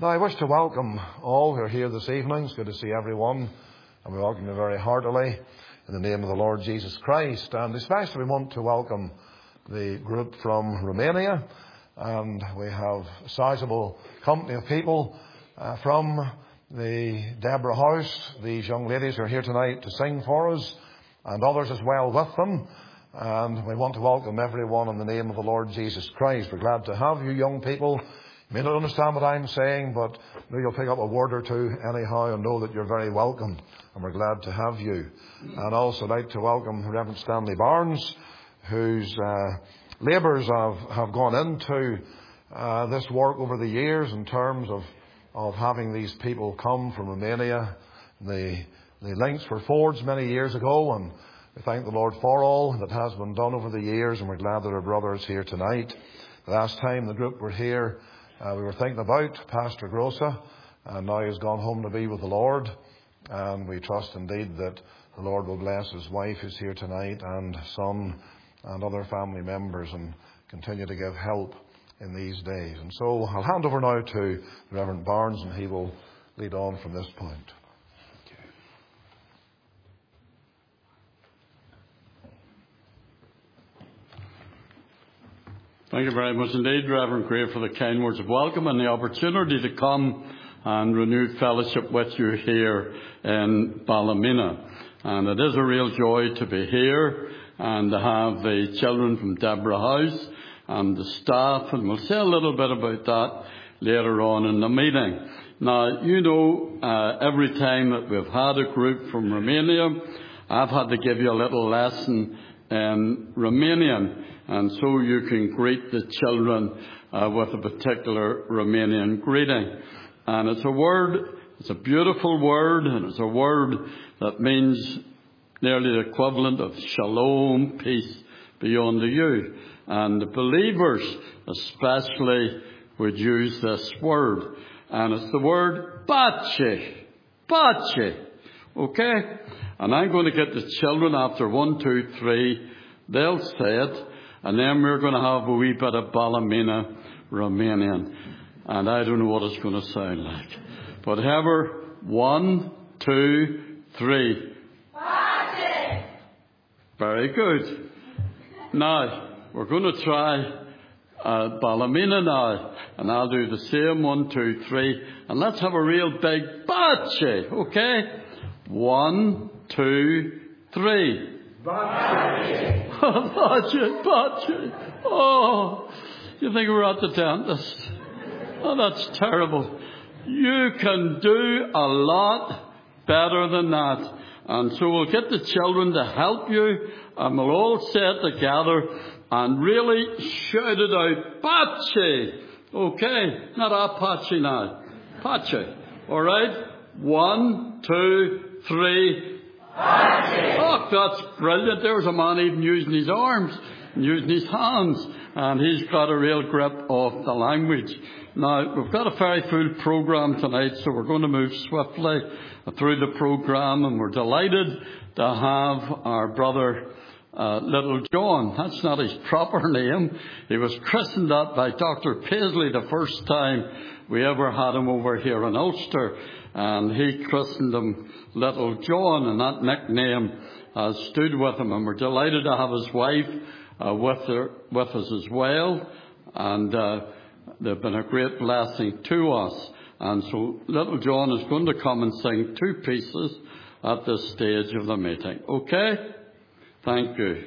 Now, I wish to welcome all who are here this evening. It's good to see everyone, and we welcome you very heartily in the name of the Lord Jesus Christ. And especially we want to welcome the group from Romania, and we have a sizable company of people from the Deborah House. These young ladies are here tonight to sing for us, and others as well with them. And we want to welcome everyone in the name of the Lord Jesus Christ. We're glad to have you young people. You may not understand what I'm saying, but maybe you'll pick up a word or two anyhow and know that you're very welcome, and we're glad to have you. And also I'd like to welcome Reverend Stanley Barnes, whose labours have gone into this work over the years in terms of having these people come from Romania. The links were forged many years ago, and we thank the Lord for all that has been done over the years, and we're glad that our brother is here tonight. The last time the group were here, we were thinking about Pastor Grossa, and now he's gone home to be with the Lord. And we trust indeed that the Lord will bless his wife who's here tonight, and son and other family members, and continue to give help in these days. And so I'll hand over now to Reverend Barnes, and he will lead on from this point. Thank you very much indeed, Reverend Gray, for the kind words of welcome and the opportunity to come and renew fellowship with you here in Ballymena. And it is a real joy to be here and to have the children from Deborah House and the staff, and we'll say a little bit about that later on in the meeting. Now, you know, every time that we've had a group from Romania, I've had to give you a little lesson in Romanian, and so you can greet the children with a particular Romanian greeting. And it's a word, it's a beautiful word, and it's a word that means nearly the equivalent of shalom, peace be unto you. And the believers especially would use this word. And it's the word pace. Pace. Okay? And I'm going to get the children after 1, 2, 3. They'll say it. And then we're going to have a wee bit of Ballymena Romanian. And I don't know what it's going to sound like. But however, 1, 2, 3. Pace. Very good. Now, we're going to try Ballymena now. And I'll do the same, 1, 2, 3. And let's have a real big pace. Okay? 1, 2, 3. Pace. Pace. Oh, you think we're at the dentist? Oh, that's terrible. You can do a lot better than that. And so we'll get the children to help you, and we'll all say it together and really shout it out. Pace. Okay? Not Apache now. Pace. All right? 1, 2, 3. Pace. Oh, that's brilliant. There's a man even using his arms and using his hands, and he's got a real grip of the language. Now, we've got a very full programme tonight, so we're going to move swiftly through the programme, and we're delighted to have our brother Little John. That's not his proper name. He was christened that by Dr. Paisley the first time we ever had him over here in Ulster, and he christened him Little John, and that nickname has stood with him, and we're delighted to have his wife with us as well, and they've been a great blessing to us. And so Little John is going to come and sing 2 pieces at this stage of the meeting. Okay? Thank you.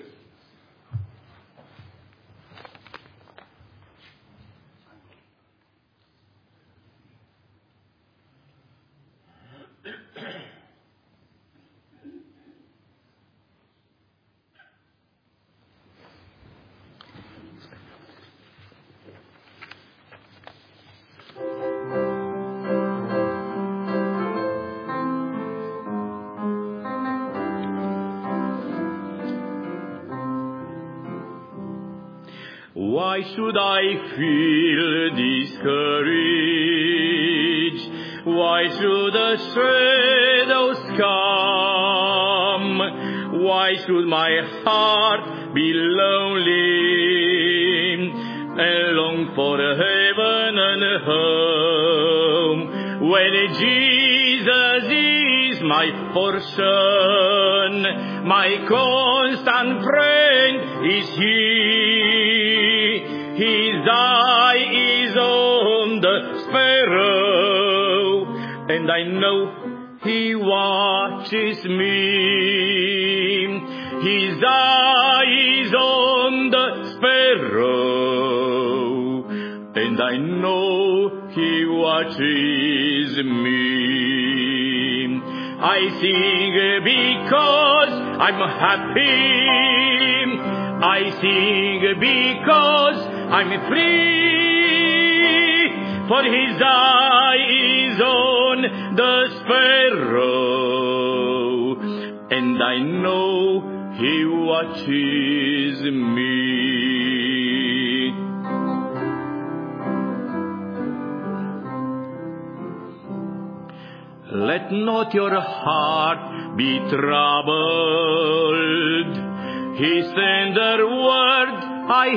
Why should I feel discouraged? Why should the shadows come? Why should my heart be lonely and long for heaven and home? When Jesus is my portion, my constant friend is He. His eye is on the sparrow, and I know He watches me. His eye is on the sparrow, and I know He watches me. I sing because I'm happy. I sing because I'm free. For His eye is on the sparrow, and I know He watches me. Let not your heart be troubled. His tender word I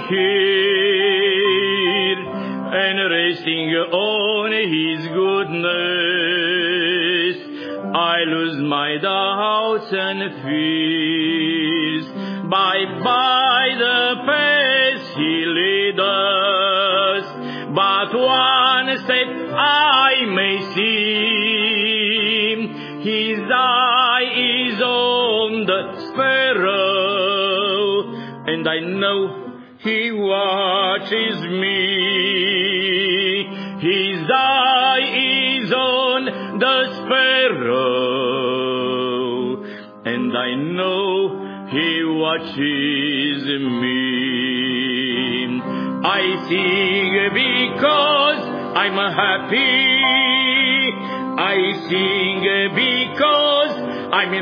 hear, and resting on His goodness, I lose my doubts and fears. By the path He leads us, but one step I may see. His eye is on the sparrow, and I know He watches me. His eye is on the sparrow, and I know He watches me. I sing because I'm happy. I sing because I'm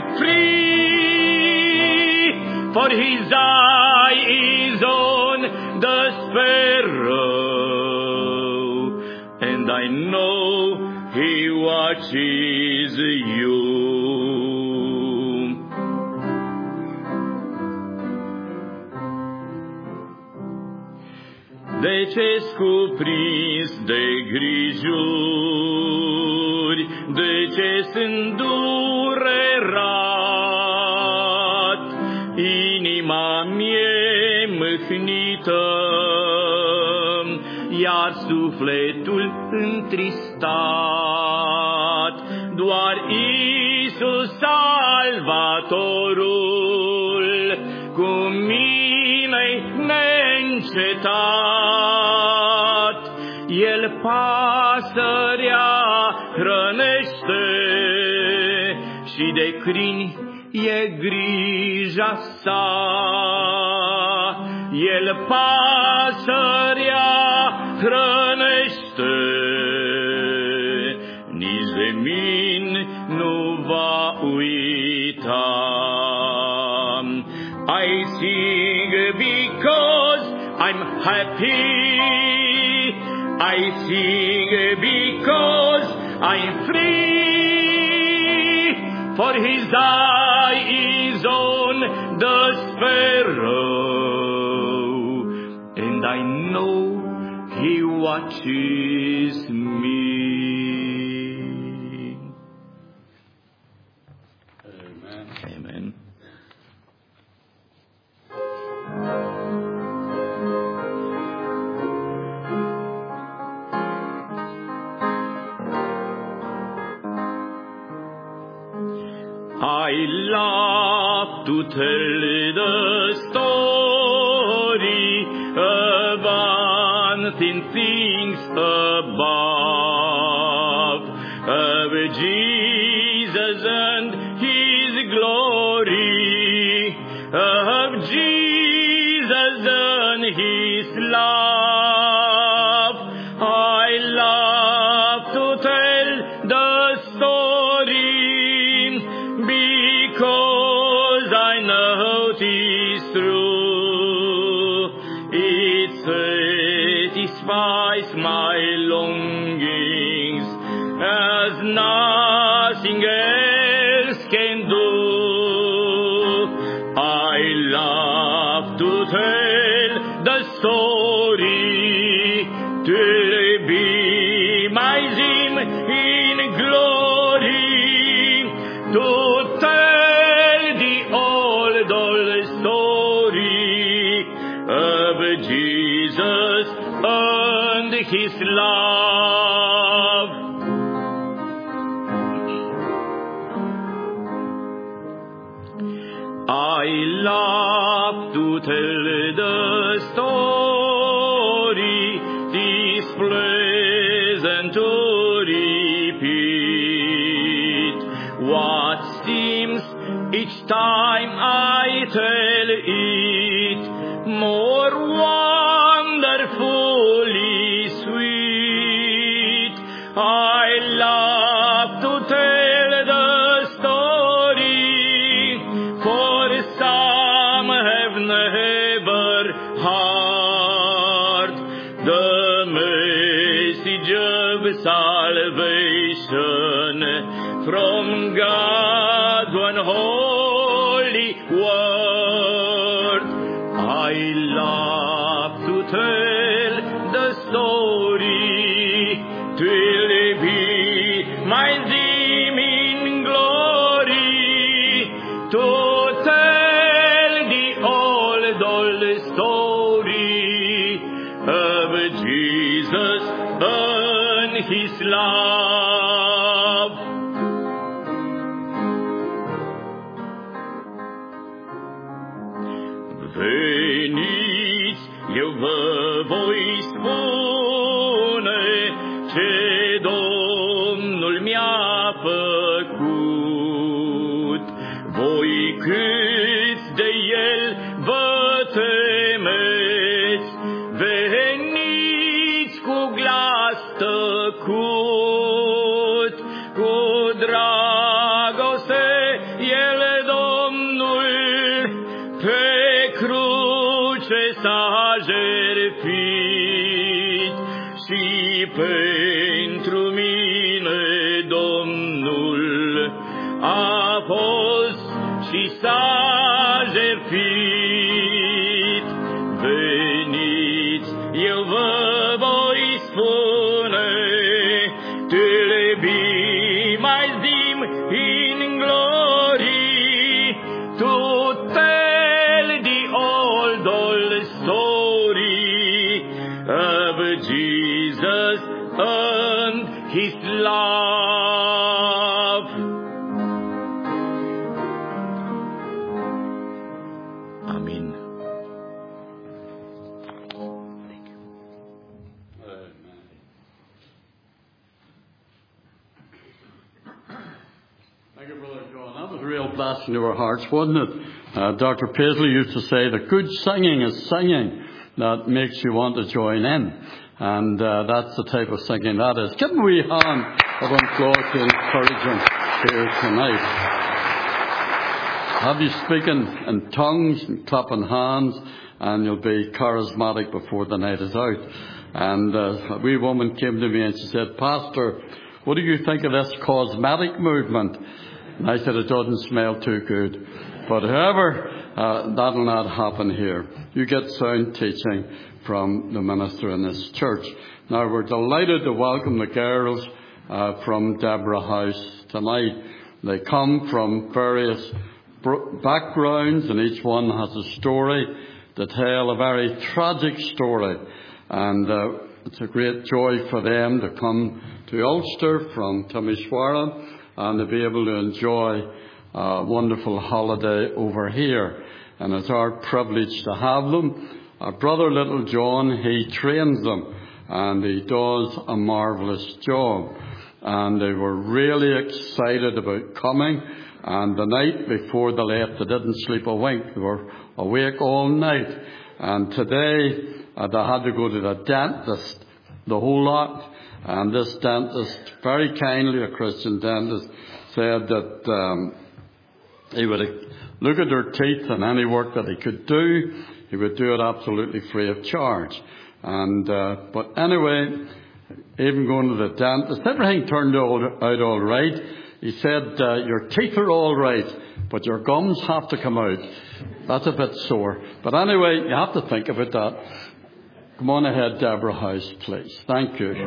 free. For His eye is on the sparrow, and I know He watches you. De ce-s cuprins de grijuri, de ce-s îndurerat, inima mie mâhnită, iar sufletul întristat. Doar Iisus Salvatorul cu mine neîncetat. El pasărea hrănește și de câini e grija sa. El pasărea hrănește, nici de mine nu va uita. I sing because I'm happy. I sing because I'm free. For His eye is on the sparrow, and I know He watches me. Amen. Amen. I love to tell the story of unseen things above, of Jesus and His glory, of Jesus and His love. I love to tell the story because I know it is true. It satisfies my longings as nothing else can do. I love to tell the story till be my dream His love. I love to tell the story, 'tis pleasant to repeat what seems each time I tell it more wonderfully sweet. I love to tell the story, for some have never heard the message of salvation from God's one holy word. I love to tell the story till it be my theme in glory, to tell the old story of Jesus and His love. Veniți, eu vă voi spune ce Domnul mi-a făcut. Voi câți de El vă temeți, veniți cu glas tăcut, cu dragoste El, Domnul, pe cruce s-a jertfit, și pentru mine Domnul a fost și s-a jertfit. Veniți, eu vă voi spune, till be my theme in glory, to tell the old story of Jesus and His love. Amen. Thank you, Brother John. That was a real blessing to our hearts, wasn't it? Dr. Paisley used to say that good singing is singing that makes you want to join in. And that's the type of singing that is. Give them a wee hand of applause to encourage them here tonight. Have you speaking in tongues and clapping hands, and you'll be charismatic before the night is out. And a wee woman came to me and she said, "Pastor, what do you think of this cosmetic movement?" And I said, "It doesn't smell too good." But however, that'll not happen here. You get sound teaching from the minister in this church. Now, we're delighted to welcome the girls from Deborah House tonight. They come from various backgrounds, and each one has a story to tell, a very tragic story. And it's a great joy for them to come to Ulster from Timisoara and to be able to enjoy a wonderful holiday over here. And it's our privilege to have them. Our brother Little John, he trains them, and he does a marvellous job. And they were really excited about coming. And the night before they left, they didn't sleep a wink. They were awake all night. And today, they had to go to the dentist, the whole lot. And this dentist, very kindly, a Christian dentist, said that he would look at their teeth, and any work that he could do, he would do it absolutely free of charge. And but anyway, even going to the dentist, everything turned out all right. He said, "Your teeth are all right, but your gums have to come out. That's a bit sore." But anyway, you have to think about that. Come on ahead, Deborah House, please. Thank you.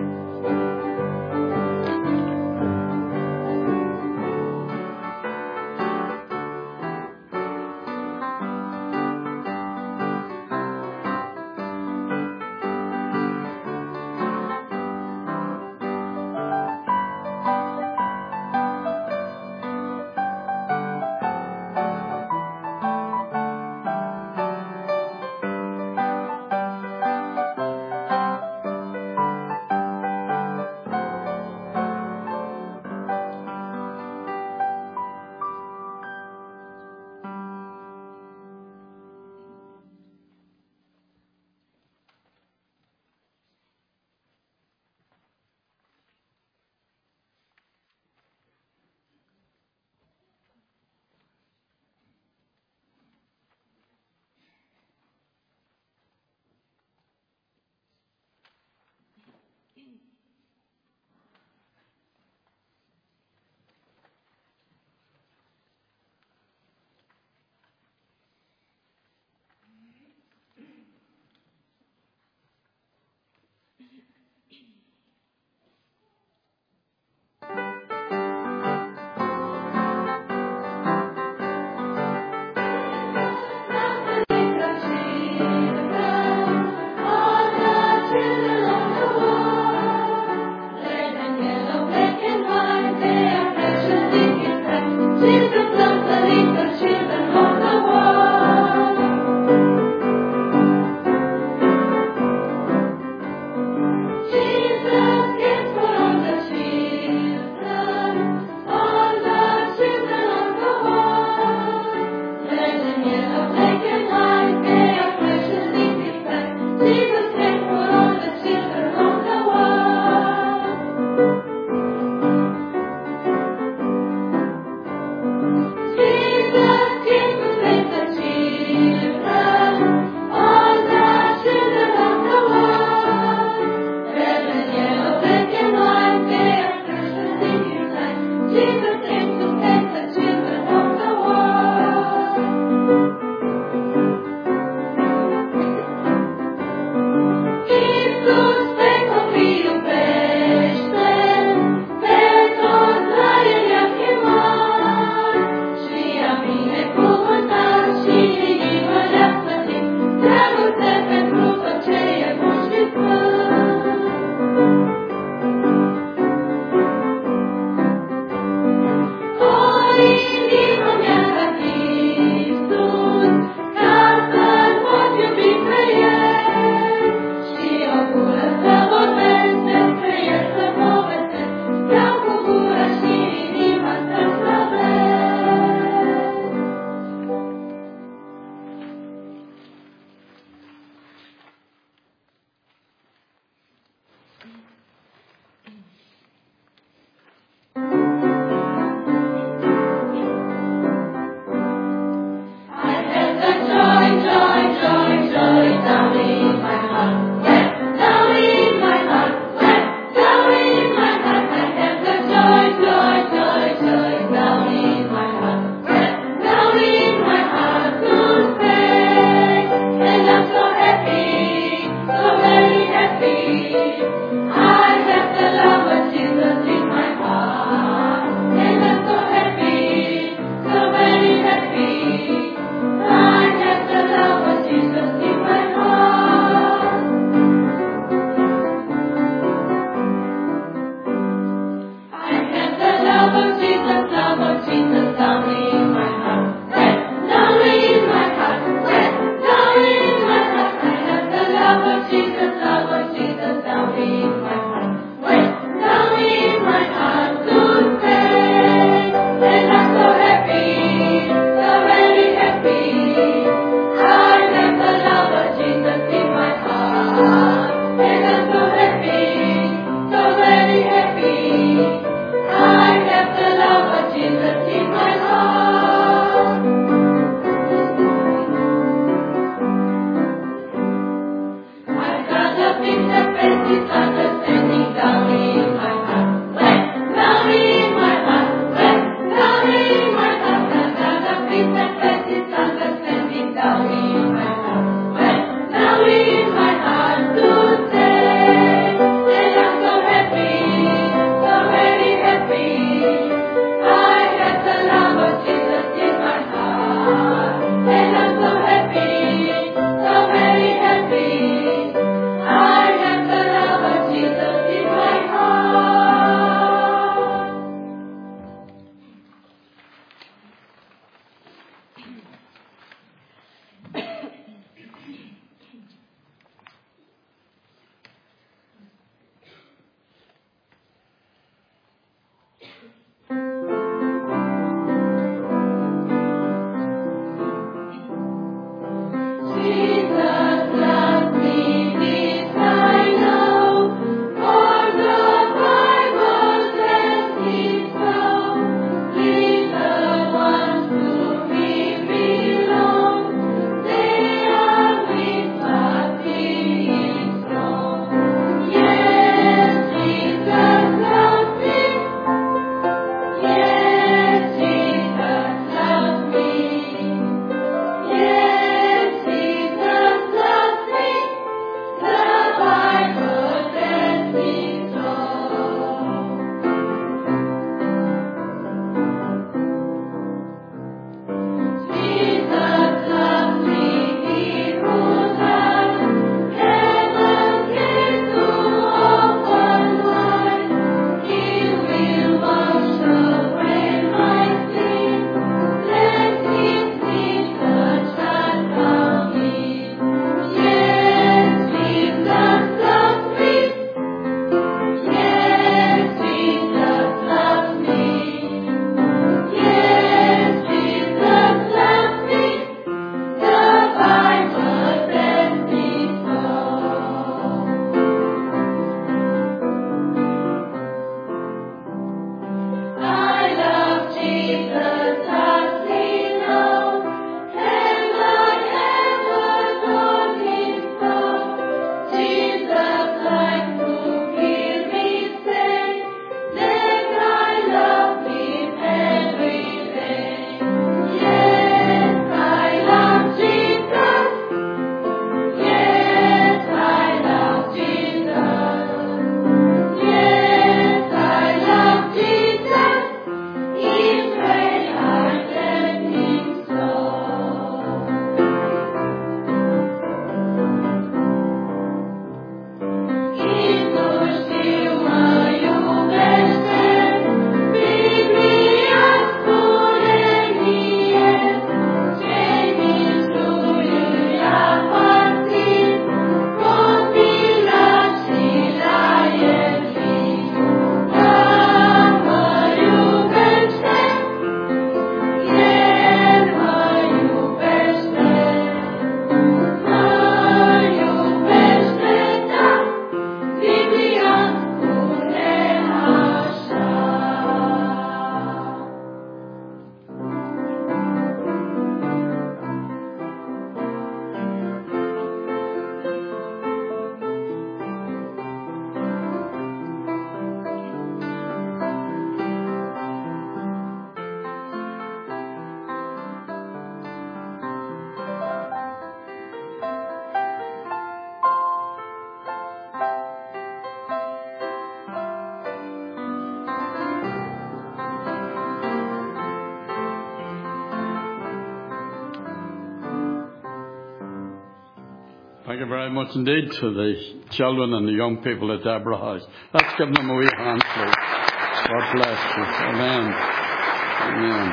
Thank you very much indeed to the children and the young people at Deborah House. Let's give them a wee hand, please. God bless you. Amen. Amen.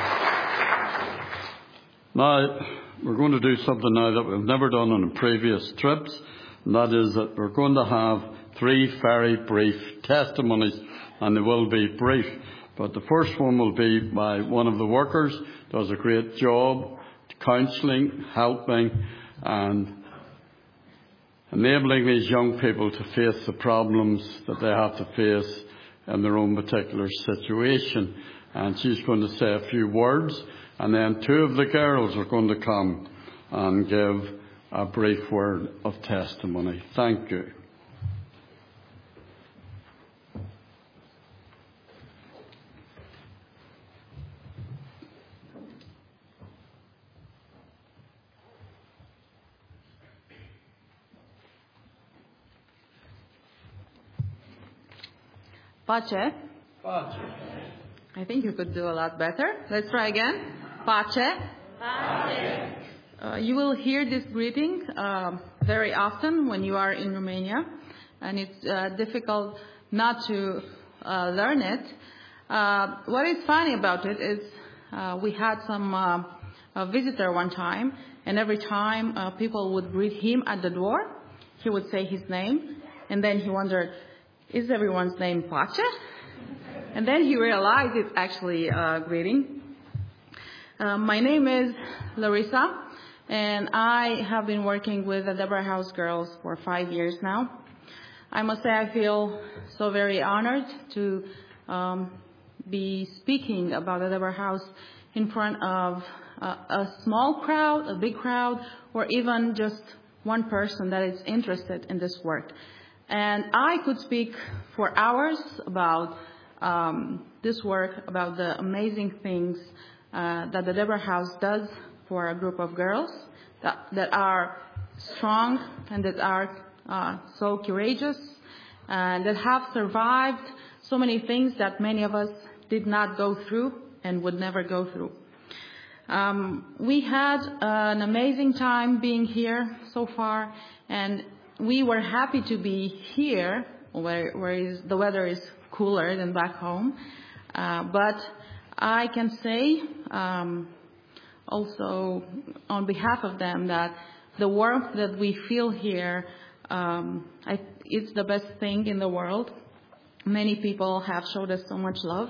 Now, we're going to do something now that we've never done on previous trips, and that is that we're going to have 3 very brief testimonies, and they will be brief. But the first one will be by one of the workers, does a great job, counselling, helping, and enabling these young people to face the problems that they have to face in their own particular situation. And she's going to say a few words, and then 2 of the girls are going to come and give a brief word of testimony. Thank you. Pace. Pace. I think you could do a lot better. Let's try again. Pace. Pace. You will hear this greeting very often when you are in Romania, and it's difficult not to learn it. What is funny about it is we had some visitor one time, and every time people would greet him at the door, he would say his name, and then he wondered, is everyone's name Pace? And then he realized it's actually a greeting. My name is Larissa, and I have been working with the Deborah House girls for 5 years now. I must say I feel so very honored to be speaking about the Deborah House in front of a small crowd, a big crowd, or even just one person that is interested in this work. And I could speak for hours about this work, about the amazing things that the Deborah House does for a group of girls that are strong and that are so courageous and that have survived so many things that many of us did not go through and would never go through. We had an amazing time being here so far, and we were happy to be here where the weather is cooler than back home. But I can say also on behalf of them that the warmth that we feel here, it's the best thing in the world. Many people have showed us so much love.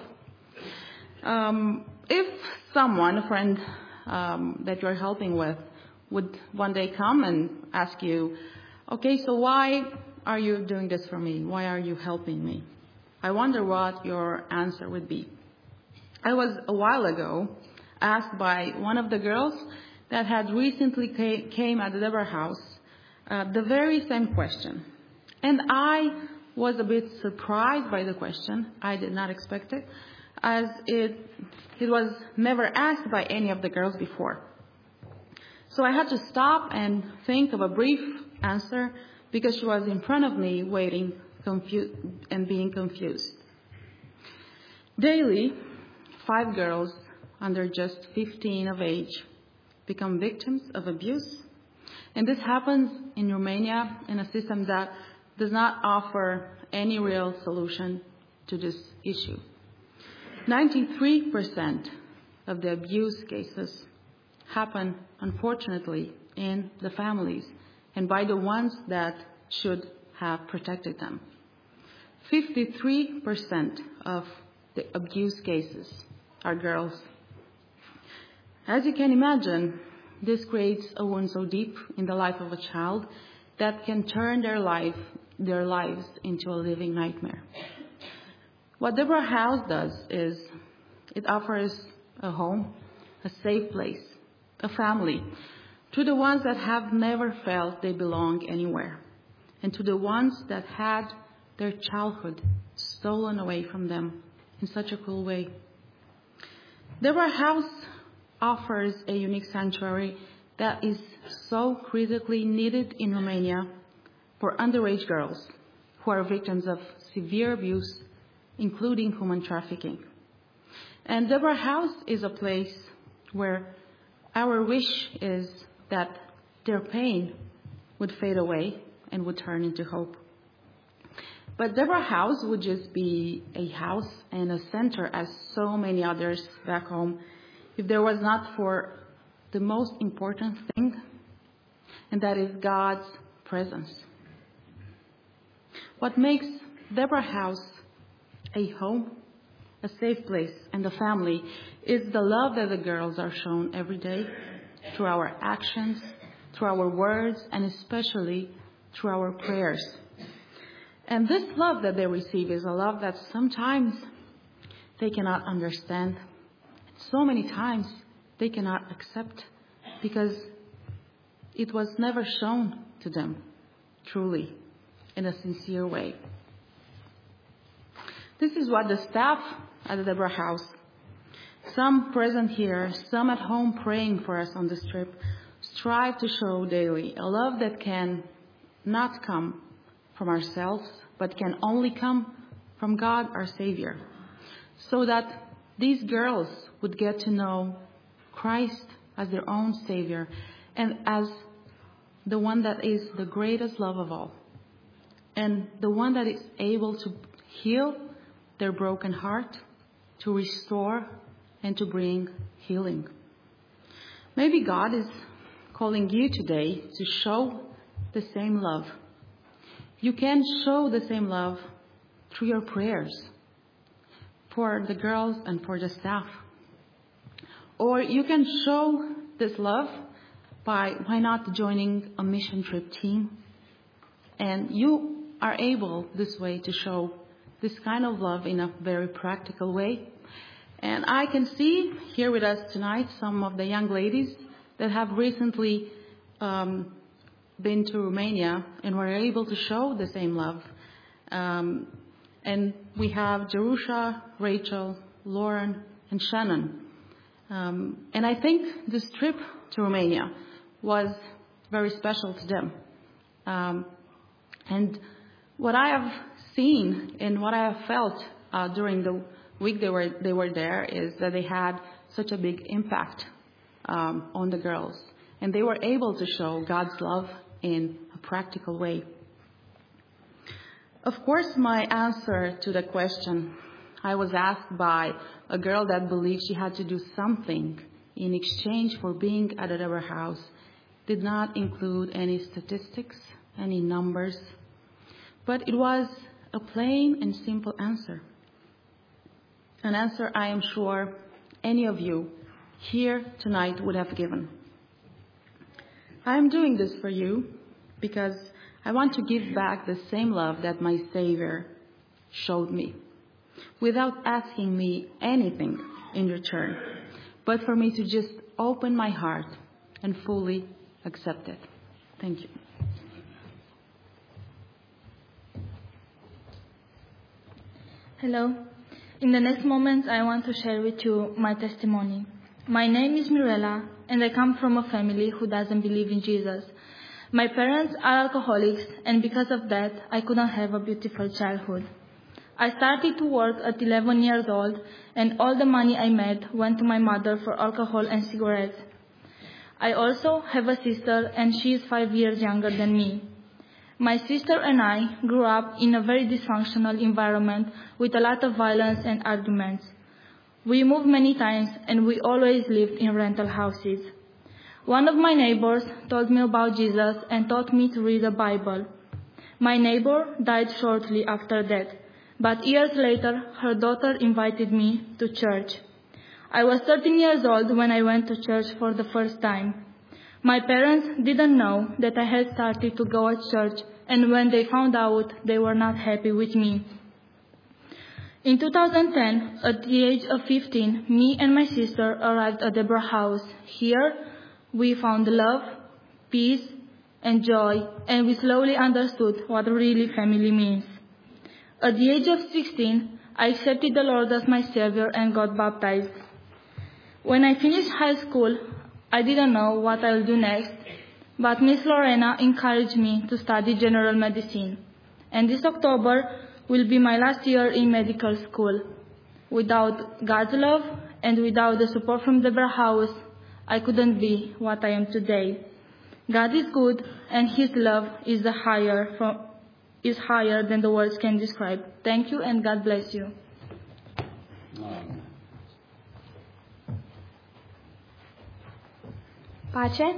If someone, a friend that you're helping with, would one day come and ask you, okay, so why are you doing this for me? Why are you helping me? I wonder what your answer would be. I was a while ago asked by one of the girls that had recently came at the Deborah House the very same question. And I was a bit surprised by the question. I did not expect it, as it was never asked by any of the girls before. So I had to stop and think of a brief answer because she was in front of me waiting, confused and being confused. Daily, 5 girls under just 15 of age become victims of abuse. And this happens in Romania in a system that does not offer any real solution to this issue. 93% of the abuse cases happen, unfortunately, in the families and by the ones that should have protected them. 53% of the abuse cases are girls. As you can imagine, this creates a wound so deep in the life of a child that can turn their lives into a living nightmare. What Deborah House does is it offers a home, a safe place, a family, to the ones that have never felt they belong anywhere, and to the ones that had their childhood stolen away from them in such a cruel way. Deborah House offers a unique sanctuary that is so critically needed in Romania for underage girls who are victims of severe abuse, including human trafficking. And Deborah House is a place where our wish is that their pain would fade away and would turn into hope. But Deborah House would just be a house and a center as so many others back home if there was not for the most important thing, and that is God's presence. What makes Deborah House a home, a safe place, and a family is the love that the girls are shown every day through our actions, through our words, and especially through our prayers. And this love that they receive is a love that sometimes they cannot understand. So many times they cannot accept because it was never shown to them truly in a sincere way. This is what the staff at the Deborah House, some present here, some at home praying for us on this trip, strive to show daily, a love that can not come from ourselves, but can only come from God, our Savior, so that these girls would get to know Christ as their own Savior and as the one that is the greatest love of all, and the one that is able to heal their broken heart, to restore, and to bring healing. Maybe God is calling you today to show the same love. You can show the same love through your prayers for the girls and for the staff. Or you can show this love by, why not, joining a mission trip team? And you are able this way to show this kind of love in a very practical way. And I can see here with us tonight some of the young ladies that have recently been to Romania and were able to show the same love. And we have Jerusha, Rachel, Lauren, and Shannon. And I think this trip to Romania was very special to them. And what I have seen and what I have felt during the week they were there is that they had such a big impact on the girls. And they were able to show God's love in a practical way. Of course, my answer to the question I was asked by a girl that believed she had to do something in exchange for being at a Deborah House did not include any statistics, any numbers, but it was a plain and simple answer. An answer I am sure any of you here tonight would have given. I am doing this for you because I want to give back the same love that my Savior showed me, without asking me anything in return, but for me to just open my heart and fully accept it. Thank you. Hello. In the next moments, I want to share with you my testimony. My name is Mirela, and I come from a family who doesn't believe in Jesus. My parents are alcoholics, and because of that, I couldn't have a beautiful childhood. I started to work at 11 years old, and all the money I made went to my mother for alcohol and cigarettes. I also have a sister, and she is 5 years younger than me. My sister and I grew up in a very dysfunctional environment with a lot of violence and arguments. We moved many times, and we always lived in rental houses. One of my neighbors told me about Jesus and taught me to read the Bible. My neighbor died shortly after that, but years later, her daughter invited me to church. I was 13 years old when I went to church for the first time. My parents didn't know that I had started to go at church, and when they found out, they were not happy with me. In 2010, at the age of 15, me and my sister arrived at Deborah House. Here, we found love, peace, and joy, and we slowly understood what really family means. At the age of 16, I accepted the Lord as my Savior and got baptized. When I finished high school, I didn't know what I'll do next, but Miss Lorena encouraged me to study general medicine. And this October will be my last year in medical school. Without God's love and without the support from Deborah House, I couldn't be what I am today. God is good, and His love is higher than the words can describe. Thank you, and God bless you. Pace?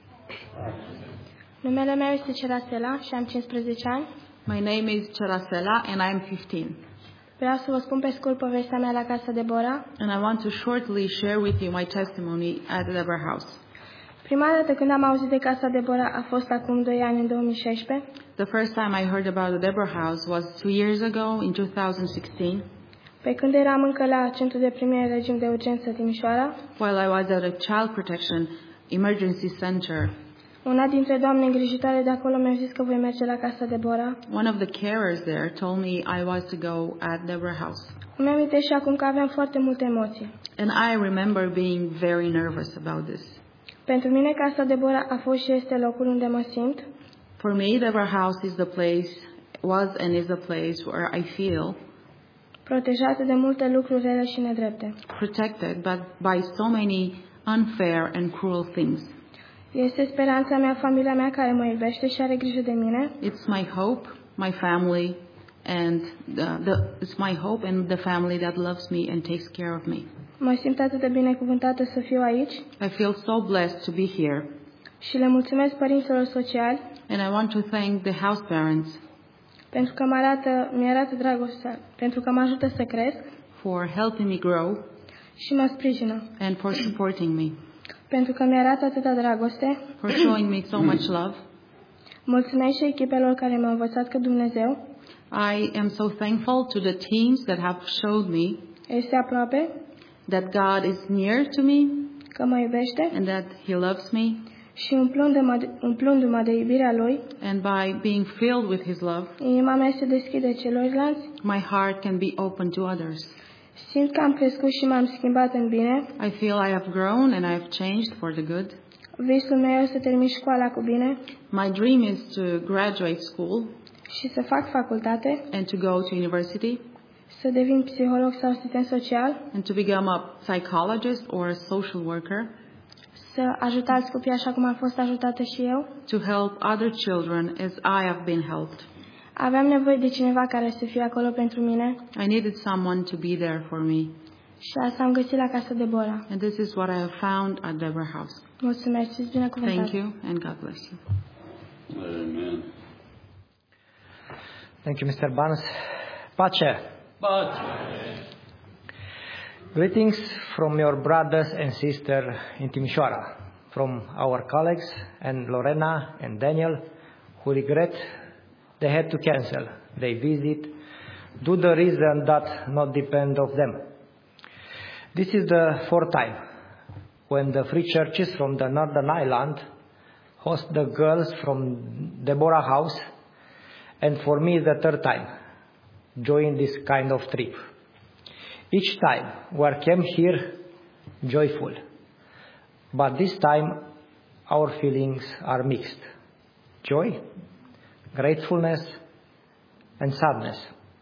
Numele meu este Cerasela și am 15 ani. My name is Cerasela and I'm 15. Vreau să vă spun pe scurt povestea mea la Casa Deborah. And I want to shortly share with you my testimony at the Deborah House. Prima dată când am auzit de Casa Deborah a fost acum 2 ani, în 2016. The first time I heard about the Deborah House was 2 years ago in 2016. Pe când eram încă la Centrul de Primire Regim de Urgență Timișoara, While I was at a child protection emergency center. una dintre doamne îngrijitoare de acolo mi-a zis că voi merge la Casa Deborah. One of the carers there told me I was to go at Deborah House. Îmi amintesc și acum că aveam foarte multe emoții. And I remember being very nervous about this. Pentru mine Casa Deborah a fost și este locul unde mă simt For me, Deborah House is the place, was and is the place where I feel protejată de multe lucruri rele și nedrepte. protected but by so many unfair and cruel things. Este speranța mea, familia mea care mă iubește și are grijă de mine. It's my hope, my family, and it's my hope and the family that loves me and takes care of me. Mă simt atât de binecuvântată să fiu aici I feel so blessed to be here, și le mulțumesc părinților sociali and I want to thank the house parents pentru că mi arată dragostea, pentru că mă ajută să cresc for helping me grow și mă sprijină, and for supporting me, pentru că mi arată atâta dragoste. for showing me so much love. Mulțumesc și echipelor care m-au învățat că Dumnezeu I am so thankful to the teams that have showed me este aproape, that God is near to me că mă iubește and that He loves me, și umplându-mă de iubirea Lui, and by being filled with His love, inima mea se deschide celorlalți. my heart can be open to others. Simt că am crescut și m-am schimbat în bine. I feel I have grown and I have changed for the good. Visul meu este să termin școala cu bine My dream is to graduate school și să fac facultate, and to go to university să devin psiholog sau asistent social, and to become a psychologist or a social worker, să ajut alți copii așa cum am fost ajutată și eu. to help other children as I have been helped. Aveam nevoie de cineva care să fie acolo pentru mine I needed someone to be there for me, și asta am găsit la Casa Deborah. and this is what I have found at Deborah House. Mulțumesc, fiți binecuvântați. Thank you, and God bless you. Amen. Thank you, Mr. Barnes. Pace. But Greetings from your brothers and sisters in Timișoara, from our colleagues and Lorena and Daniel, who regret they had to cancel their visit due to the reason that not depend of them. This is the fourth time when the free churches from the Northern Ireland host the girls from Deborah House, and for me the third time join this kind of trip. Each time we came here joyful, but this time our feelings are mixed. Joy, gratefulness, and sadness.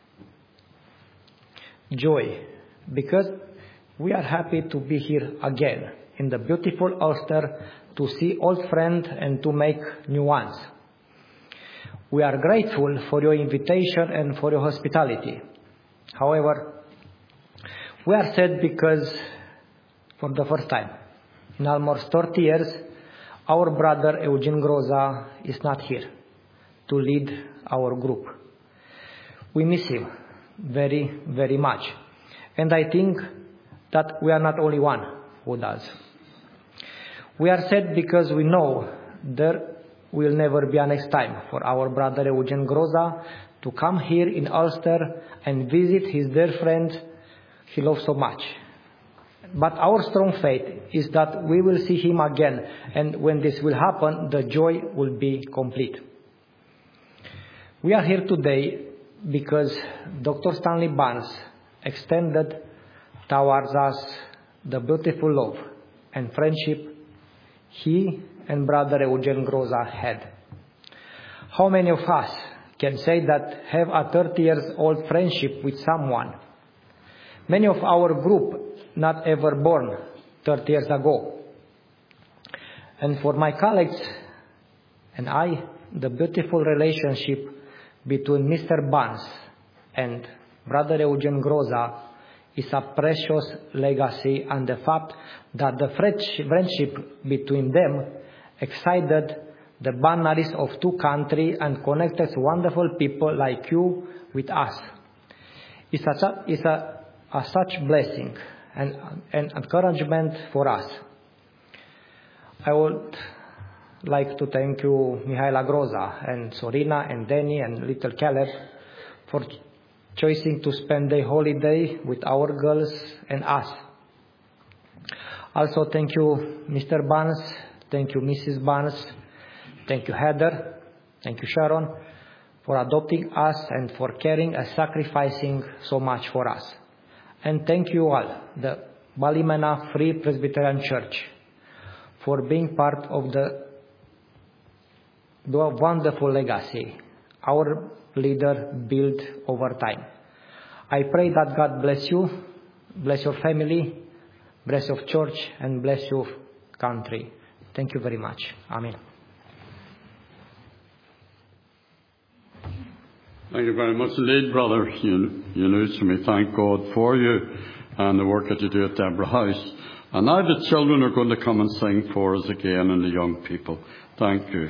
Joy, because we are happy to be here again in the beautiful Ulster to see old friends and to make new ones. We are grateful for your invitation and for your hospitality. However, we are sad because for the first time in almost 30 years, our brother Eugen Groza is not here to lead our group. We miss him very, very much. And I think that we are not only one who does. We are sad because we know there will never be a next time for our brother Eugen Groza to come here in Ulster and visit his dear friend he loves so much. But our strong faith is that we will see him again, and when this will happen, the joy will be complete. We are here today because Dr. Stanley Barnes extended towards us the beautiful love and friendship he and brother Eugen Groza had. How many of us can say that have a 30 years old friendship with someone? Many of our group not ever born 30 years ago. And for my colleagues and the beautiful relationship between Mr. Barnes and Brother Eugen Groza is a precious legacy, and the fact that the friendship between them excited the boundaries of two countries and connected wonderful people like you with us is such blessing and encouragement for us. I would like to thank you, Mihaela Groza, and Sorina, and Danny, and little Caleb, for choosing to spend the holiday with our girls and us. Also, thank you, Mr. Barnes, thank you, Mrs. Barnes, thank you, Heather, thank you, Sharon, for adopting us and for caring and sacrificing so much for us. And thank you all, the Ballymena Free Presbyterian Church, for being part of the wonderful legacy our leader built over time. I pray that God bless you, bless your family, bless your church, and bless your country. Thank you very much. Amen. Thank you very much indeed, brother Yunus. We thank God for you and the work that you do at Deborah House. And now the children are going to come and sing for us again, and the young people. Thank you.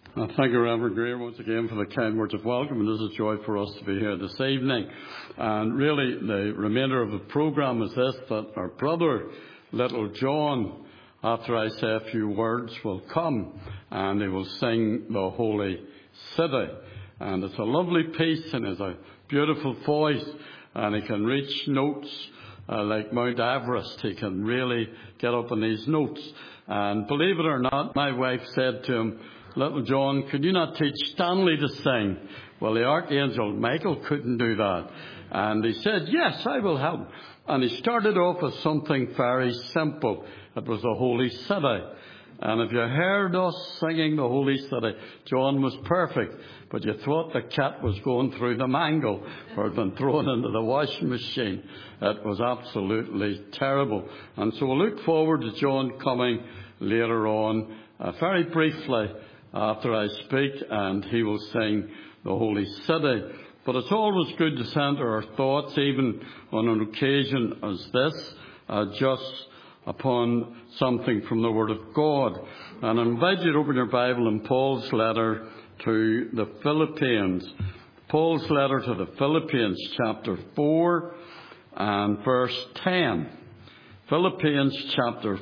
Thank you, Reverend Greer, once again for the kind words of welcome. It is a joy for us to be here this evening. And really, the remainder of the programme is this, that our brother, little John, after I say a few words, will come and he will sing the Holy City. And it's a lovely piece and has a beautiful voice, and he can reach notes like Mount Everest. He can really get up on these notes. And believe it or not, my wife said to him, "Little John, could you not teach Stanley to sing?" Well, the Archangel Michael couldn't do that. And he said, "Yes, I will help." And he started off with something very simple. It was the Holy City. And if you heard us singing the Holy City, John was perfect. But you thought the cat was going through the mangle or had been thrown into the washing machine. It was absolutely terrible. And so we'll look forward to John coming later on, very briefly after I speak, and he will sing the Holy City. But it's always good to centre our thoughts, even on an occasion as this, just upon something from the Word of God. And I invite you to open your Bible in Paul's letter to the Philippians. Paul's letter to the Philippians, chapter 4 and verse 10. Philippians chapter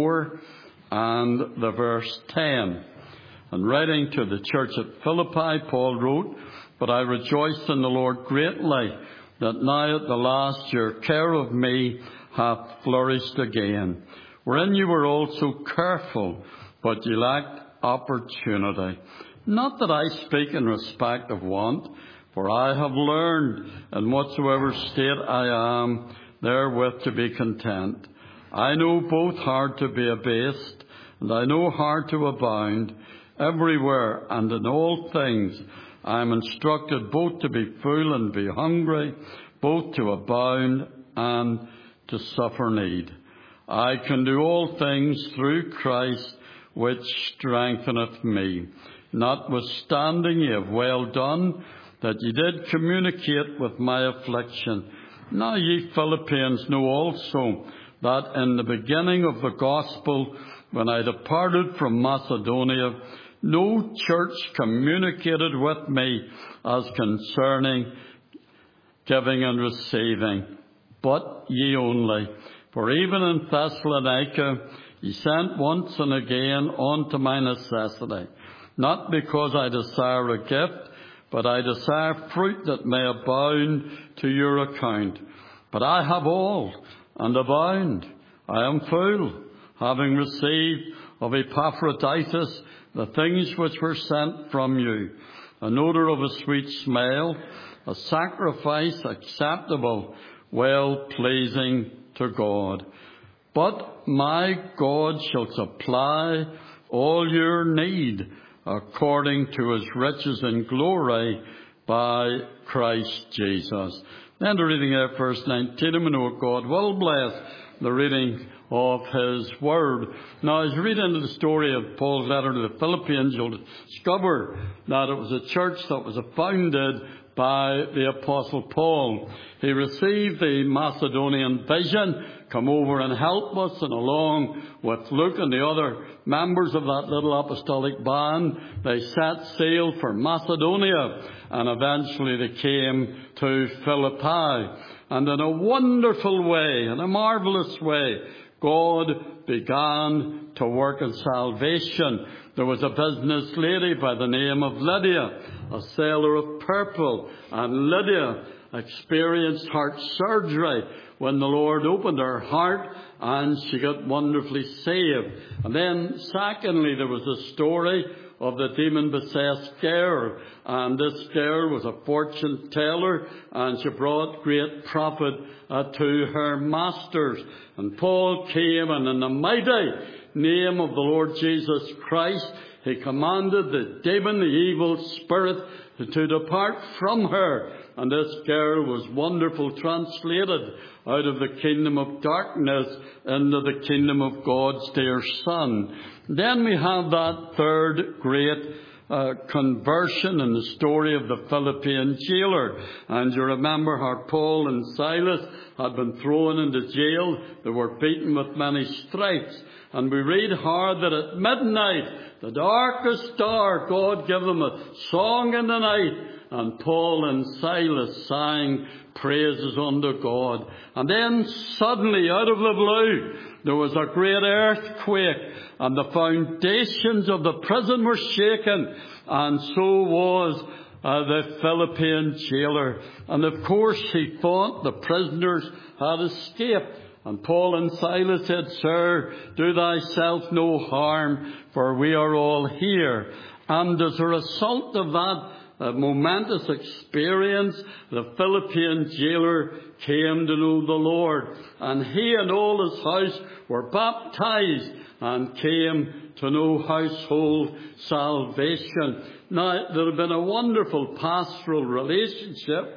4 and the verse 10. And writing to the church at Philippi, Paul wrote, "But I rejoice in the Lord greatly, that now at the last your care of me hath flourished again, wherein you were also careful, but ye lacked opportunity. Not that I speak in respect of want, for I have learned in whatsoever state I am, therewith to be content. I know both how to be abased, and I know how to abound. Everywhere and in all things I am instructed both to be full and be hungry, both to abound and to suffer need. I can do all things through Christ, which strengtheneth me. Notwithstanding, ye have well done, that ye did communicate with my affliction. Now ye Philippians know also that in the beginning of the gospel, when I departed from Macedonia, no church communicated with me as concerning giving and receiving, but ye only. For even in Thessalonica ye sent once and again unto my necessity, not because I desire a gift, but I desire fruit that may abound to your account. But I have all, and abound. I am full, having received of Epaphroditus the things which were sent from you, an odour of a sweet smell, a sacrifice acceptable, well-pleasing to God. But my God shall supply all your need according to his riches in glory by Christ Jesus. Then the reading of verse 19, and we know God will bless the reading of his word. Now, as you read into the story of Paul's letter to the Philippians, you'll discover that it was a church that was founded by the Apostle Paul. He received the Macedonian vision, come over and help us, and along with Luke and the other members of that little apostolic band, they set sail for Macedonia, and eventually they came to Philippi. And in a wonderful way, in a marvellous way, God began to work in salvation. There was a business lady by the name of Lydia, a seller of purple, and Lydia experienced heart surgery when the Lord opened her heart, and she got wonderfully saved. And then secondly, there was a story of the demon-possessed girl, and this girl was a fortune teller, and she brought great profit to her masters. And Paul came, and in the mighty name of the Lord Jesus Christ, he commanded the demon, the evil spirit, to depart from her. And this girl was wonderful, translated out of the kingdom of darkness into the kingdom of God's dear Son. Then we have that third great conversion and the story of the Philippian jailer. And you remember how Paul and Silas had been thrown into jail. They were beaten with many stripes. And we read how that at midnight, the darkest hour, God gave them a song in the night. And Paul and Silas sang praises unto God. And then suddenly, out of the blue, there was a great earthquake, and the foundations of the prison were shaken, and so was the Philippian jailer. And of course he thought the prisoners had escaped. And Paul and Silas said, Sir, do thyself no harm, for we are all here. And as a result of that momentous experience, the Philippian jailer came to know the Lord. And he and all his house were baptized and came to know household salvation. Now, there had been a wonderful pastoral relationship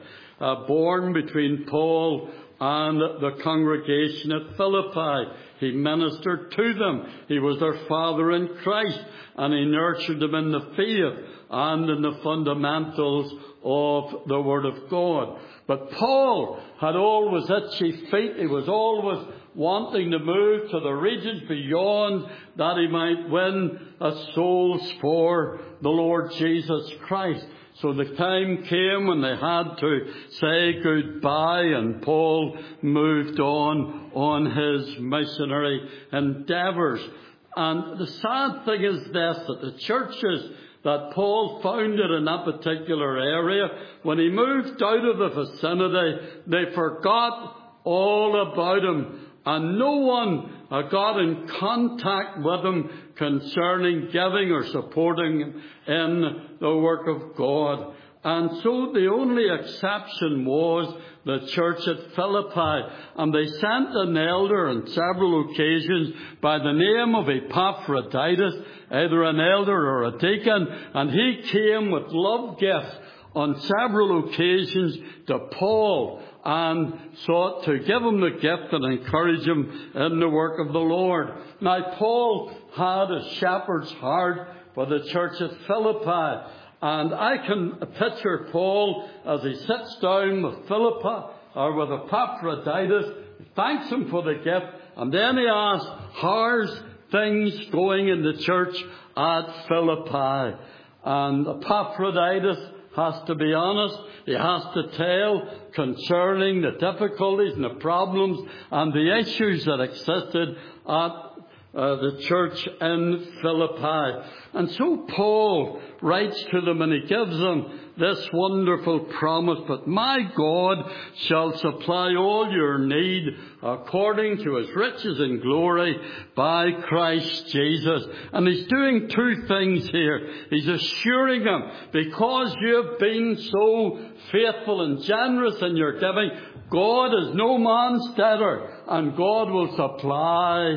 born between Paul and the congregation at Philippi. He ministered to them. He was their father in Christ, and he nurtured them in the faith and in the fundamentals of the Word of God. But Paul had always itchy feet. He was always wanting to move to the regions beyond, that he might win souls for the Lord Jesus Christ. So the time came when they had to say goodbye, and Paul moved on his missionary endeavours. And the sad thing is this, that the churches that Paul founded in that particular area, when he moved out of the vicinity, they forgot all about him. And no one got in contact with him concerning giving or supporting him in the work of God. And so the only exception was the church at Philippi. And they sent an elder on several occasions by the name of Epaphroditus, either an elder or a deacon, and he came with love gifts on several occasions to Paul and sought to give him the gift and encourage him in the work of the Lord. Now, Paul had a shepherd's heart for the church at Philippi. And I can picture Paul as he sits down with Philippi or with Epaphroditus, thanks him for the gift, and then he asks, how's things going in the church at Philippi? And Epaphroditus has to be honest. He has to tell concerning the difficulties and the problems and the issues that existed at the church in Philippi. And so Paul writes to them and he gives them this wonderful promise, but my God shall supply all your need according to his riches and glory by Christ Jesus. And he's doing two things here. He's assuring them, because you have been so faithful and generous in your giving, God is no man's debtor, and God will supply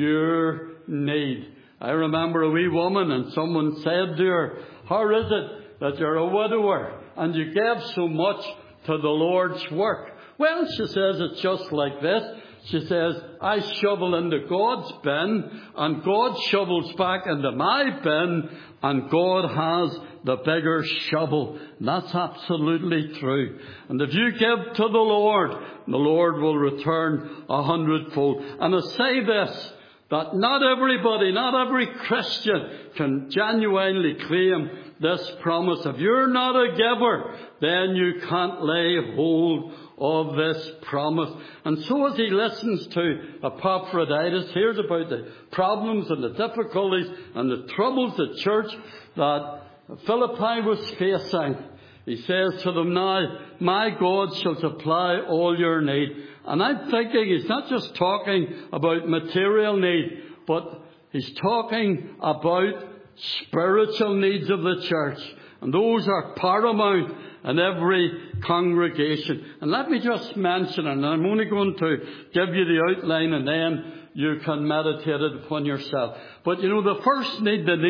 your need. I remember a wee woman, and someone said to her, how is it that you're a widower and you give so much to the Lord's work? Well, she says, it's just like this. She says, I shovel into God's bin, and God shovels back into my bin, and God has the bigger shovel. And that's absolutely true. And if you give to the Lord will return 100-fold. And I say this, that not everybody, not every Christian can genuinely claim this promise. If you're not a giver, then you can't lay hold of this promise. And so as he listens to Epaphroditus, hears about the problems and the difficulties and the troubles the church that Philippi was facing, he says to them, now, my God shall supply all your need. And I'm thinking he's not just talking about material need, but he's talking about spiritual needs of the church. And those are paramount in every congregation. And let me just mention, and I'm only going to give you the outline and then you can meditate it upon yourself. But you know, the first need they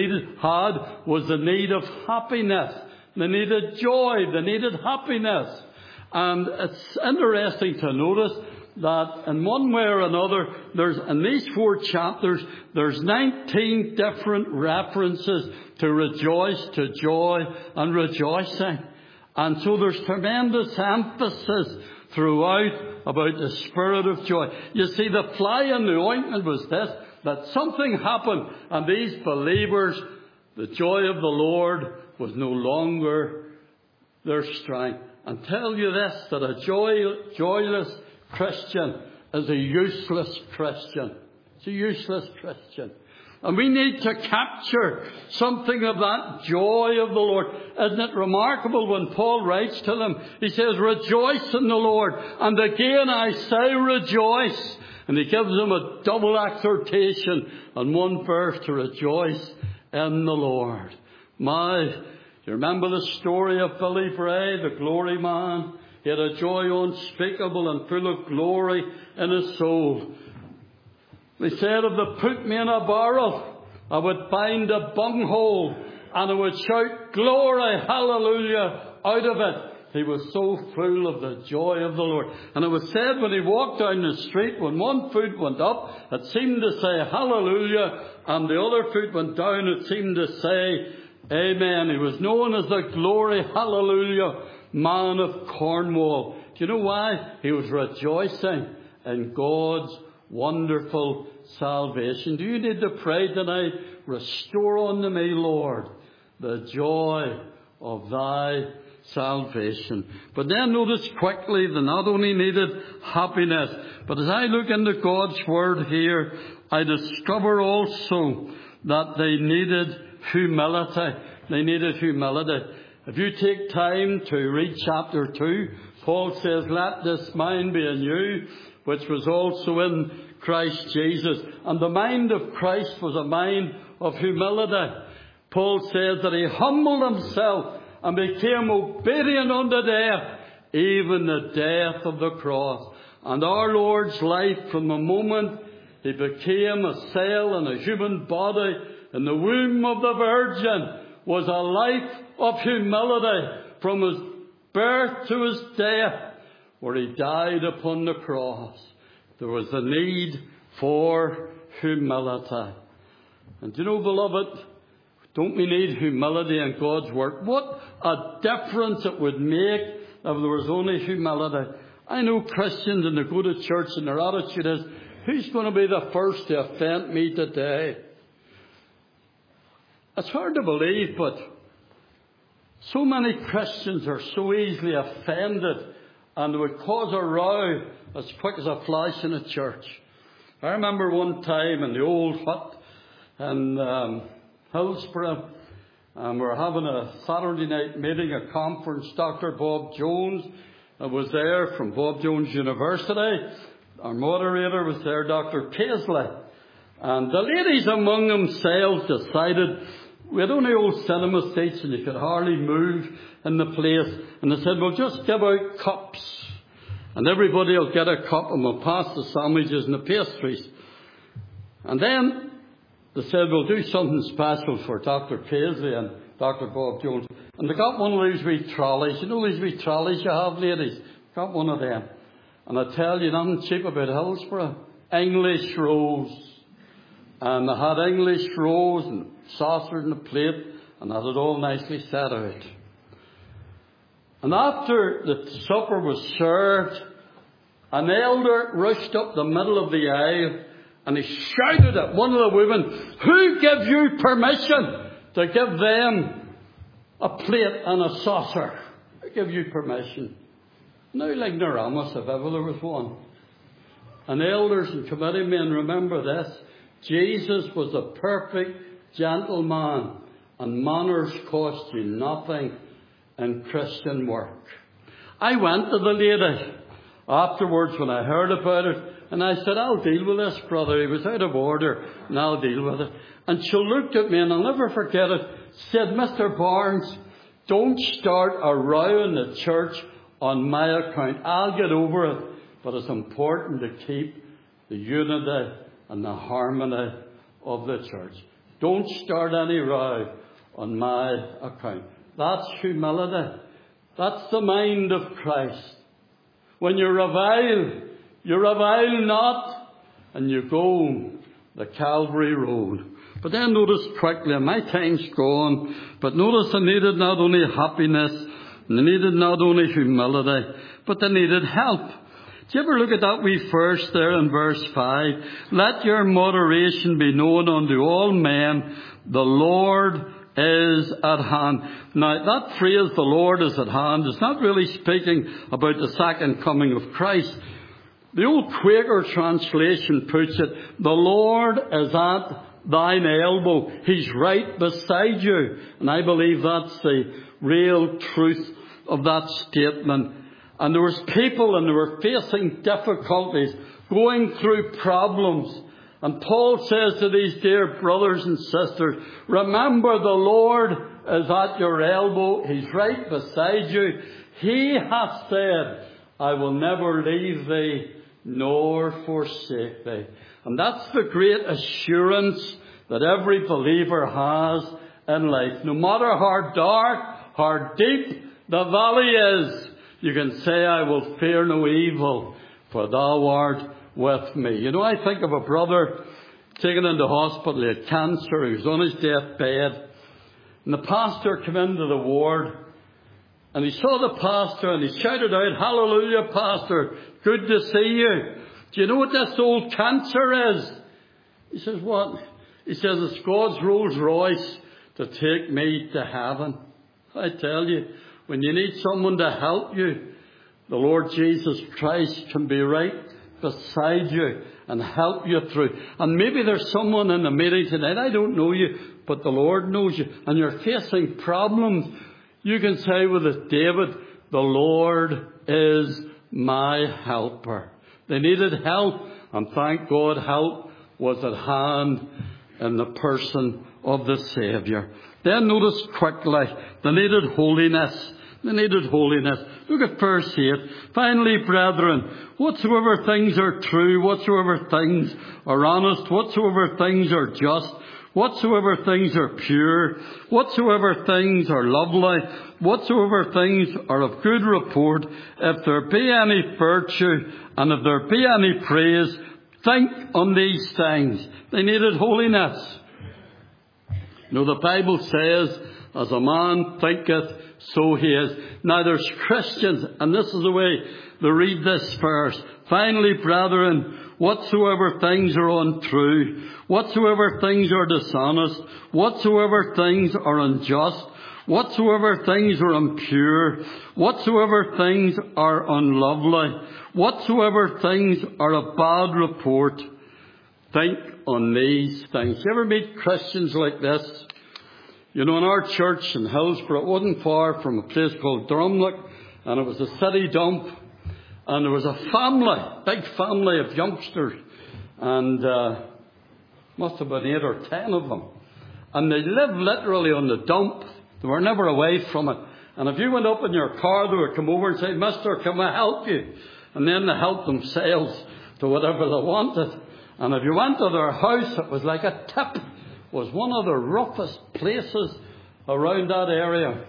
had was the need of happiness. They needed joy. They needed happiness. And it's interesting to notice that in one way or another, in these 4 chapters, there's 19 different references to rejoice, to joy and rejoicing. And so there's tremendous emphasis throughout about the spirit of joy. You see, the fly in the ointment was this, that something happened, and these believers, the joy of the Lord was no longer their strength. And tell you this, that a joyless Christian is a useless Christian. It's a useless Christian. And we need to capture something of that joy of the Lord. Isn't it remarkable when Paul writes to them? He says, rejoice in the Lord. And again I say rejoice. And he gives them a double exhortation on one verse to rejoice in the Lord. You remember the story of Billy Bray, the glory man? He had a joy unspeakable and full of glory in his soul. They said, if they put me in a barrel, I would find a bunghole and I would shout, glory, hallelujah, out of it. He was so full of the joy of the Lord. And it was said when he walked down the street, when one foot went up, it seemed to say hallelujah, and the other foot went down, it seemed to say amen. He was known as the glory, hallelujah, man of Cornwall. Do you know why? He was rejoicing in God's wonderful salvation. Do you need to pray tonight? Restore unto me, Lord, the joy of thy salvation. But then notice quickly, they not only needed happiness, but as I look into God's word here, I discover also that they needed humility. They needed humility. If you take time to read chapter 2, Paul says, let this mind be in you, which was also in Christ Jesus. And the mind of Christ was a mind of humility. Paul says that he humbled himself and became obedient unto death, even the death of the cross. And our Lord's life, from the moment he became a cell in a human body in the womb of the Virgin, was a life of humility from his birth to his death, where he died upon the cross. There was a need for humility. And do you know, beloved, don't we need humility in God's work? What a difference it would make if there was only humility. I know Christians, and they go to church and their attitude is, who's going to be the first to offend me today? It's hard to believe, but so many Christians are so easily offended, and it would cause a row as quick as a flash in a church. I remember one time in the old hut in Hillsborough, and we were having a Saturday night meeting, a conference. Dr. Bob Jones was there from Bob Jones University. Our moderator was there, Dr. Paisley. And the ladies among themselves decided, we had only old cinema seats and you could hardly move in the place. And they said, we'll just give out cups. And everybody will get a cup and we'll pass the sandwiches and the pastries. And then they said, we'll do something special for Dr. Paisley and Dr. Bob Jones. And they got one of these wee trolleys. You know these wee trolleys you have, ladies? Got one of them. And I tell you, nothing cheap about Hillsborough. English rose. And they had English rose and saucer in the plate, and had it all nicely set out. And after the supper was served, an elder rushed up the middle of the aisle, and he shouted at one of the women, who gave you permission to give them a plate and a saucer? Who gave you permission? Now, like Ignoramus, if ever there was one. And elders and committee men, remember this. Jesus was a perfect gentleman, and manners cost you nothing in Christian work. I went to the lady afterwards when I heard about it, and I said, I'll deal with this, brother. He was out of order, and I'll deal with it. And she looked at me, and I'll never forget it, said, Mr. Barnes, don't start a row in the church on my account. I'll get over it, but it's important to keep the unity and the harmony of the church. Don't start any row on my account. That's humility. That's the mind of Christ. When you revile, You revile not, and you go the Calvary road. But then notice quickly, and my time's gone, but notice they needed not only happiness, and they needed not only humility, but they needed help. Do you ever look at that wee verse there in verse 5? Let your moderation be known unto all men, the Lord is at hand. Now, that phrase, the Lord is at hand, is not really speaking about the second coming of Christ. The old Quaker translation puts it, the Lord is at thine elbow. He's right beside you. And I believe that's the real truth of that statement. And there was people and they were facing difficulties, going through problems. And Paul says to these dear brothers and sisters, remember the Lord is at your elbow. He's right beside you. He hath said, I will never leave thee nor forsake thee. And that's the great assurance that every believer has in life. No matter how dark, how deep the valley is, you can say, I will fear no evil, for thou art with me. You know, I think of a brother taken into hospital. He had cancer. He was on his deathbed. And the pastor came into the ward. And he saw the pastor and he shouted out, hallelujah, pastor, good to see you. Do you know what this old cancer is? He says, what? He says, it's God's Rolls Royce to take me to heaven. I tell you, when you need someone to help you, the Lord Jesus Christ can be right beside you and help you through. And maybe there's someone in the meeting tonight, I don't know you, but the Lord knows you, and you're facing problems. You can say with David, the Lord is my helper. They needed help, and thank God help was at hand in the person of the Saviour. Then notice quickly, they needed holiness. They needed holiness. Look at verse 8. Finally, brethren, whatsoever things are true, whatsoever things are honest, whatsoever things are just, whatsoever things are pure, whatsoever things are lovely, whatsoever things are of good report, if there be any virtue and if there be any praise, think on these things. They needed holiness. You know, the Bible says, as a man thinketh, so he is. Now there's Christians, and this is the way they read this verse. Finally, brethren, whatsoever things are untrue, whatsoever things are dishonest, whatsoever things are unjust, whatsoever things are impure, whatsoever things are unlovely, whatsoever things are of bad report, think on these things. You ever meet Christians like this? You know, in our church in Hillsborough, it wasn't far from a place called Drumlock, and it was a city dump, and there was a family, big family of youngsters, and must have been 8 or 10 of them, and they lived literally on the dump. They were never away from it. And if you went up in your car, they would come over and say, Mister, can I help you? And then they helped themselves to whatever they wanted. And if you went to their house, it was like a tip. It was one of the roughest places around that area.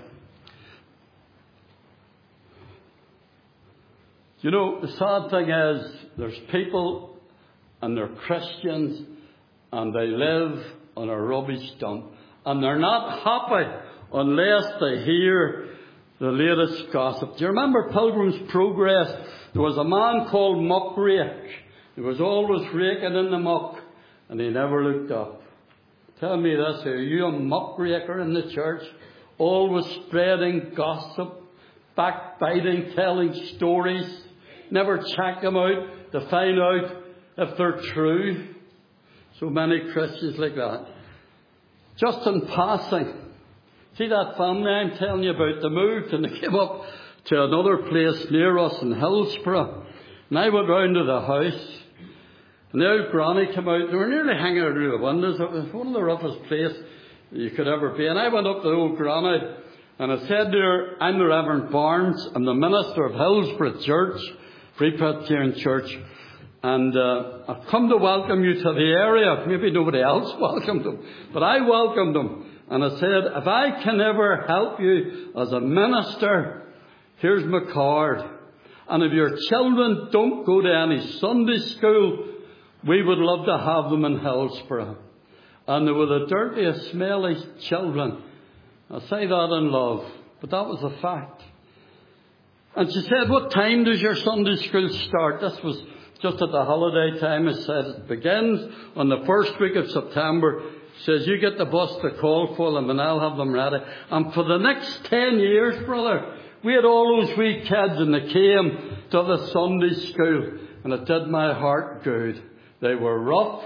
You know, the sad thing is, there's people and they're Christians and they live on a rubbish dump. And they're not happy unless they hear the latest gossip. Do you remember Pilgrim's Progress? There was a man called Muckrake. He was always raking in the muck, and he never looked up. Tell me this, are you a muckraker in the church? Always spreading gossip, backbiting, telling stories. Never check them out to find out if they're true. So many Christians like that. Just in passing, see that family I'm telling you about? They moved and they came up to another place near us in Hillsborough. And I went round to the house. And the old granny came out. They were nearly hanging out through the windows. It was one of the roughest places you could ever be. And I went up to the old granny and I said to her, I'm the Reverend Barnes. I'm the minister of Hillsborough Church, Free Presbyterian Church. And I've come to welcome you to the area. Maybe nobody else welcomed them, but I welcomed them. And I said, if I can ever help you as a minister, here's my card. And if your children don't go to any Sunday school, we would love to have them in Hillsborough. And they were the dirtiest, smelly children. I say that in love, but that was a fact. And she said, what time does your Sunday school start? This was just at the holiday time. I said, it begins on the first week of September. She says, you get the bus to call for them and I'll have them ready. And for the next 10 years, brother, we had all those wee kids and they came to the Sunday school. And it did my heart good. They were rough,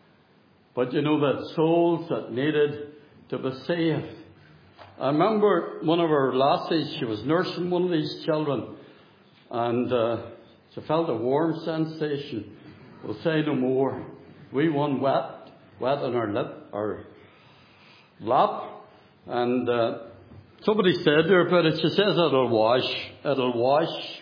but you know, that souls that needed to be saved. I remember one of our lassies, she was nursing one of these children, and she felt a warm sensation. We'll say no more. We won wet on our lap, and somebody said to her about it, she says, it'll wash.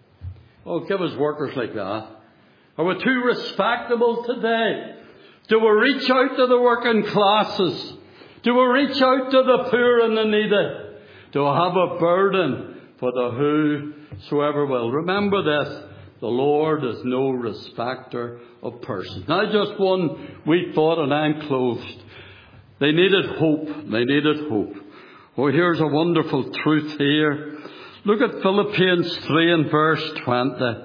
Oh, give us workers like that. Are we too respectable today? Do we reach out to the working classes? Do we reach out to the poor and the needy? Do we have a burden for the whosoever will? Remember this, the Lord is no respecter of persons. Now just one wee thought and I'm closed. They needed hope. They needed hope. Oh, here's a wonderful truth here. Look at Philippians 3 and verse 20.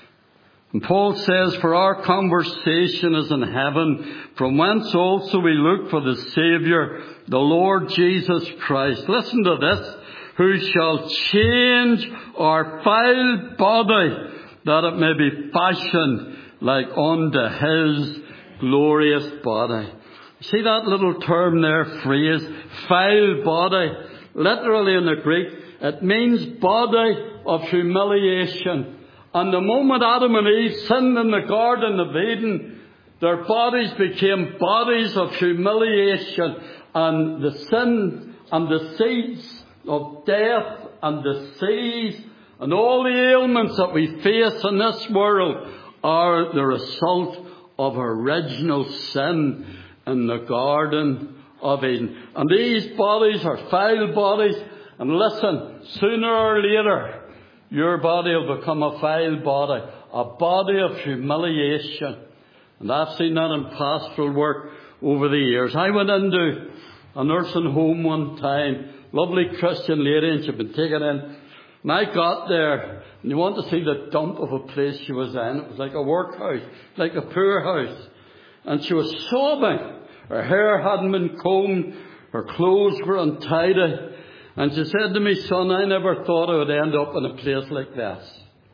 And Paul says, for our conversation is in heaven, from whence also we look for the Saviour, the Lord Jesus Christ. Listen to this. Who shall change our vile body, that it may be fashioned like unto his glorious body. See that little term there, phrase, vile body? Literally in the Greek, it means body of humiliation. And the moment Adam and Eve sinned in the Garden of Eden, their bodies became bodies of humiliation. And the sin and the seeds of death and disease and all the ailments that we face in this world are the result of original sin in the Garden of Eden. And these bodies are foul bodies. And listen, sooner or later, your body will become a foul body, a body of humiliation. And I've seen that in pastoral work over the years. I went into a nursing home one time, lovely Christian lady, and she'd been taken in. And I got there, and you want to see the dump of a place she was in. It was like a workhouse, like a poorhouse. And she was sobbing. Her hair hadn't been combed, her clothes were untidy. And she said to me, son, I never thought I would end up in a place like this.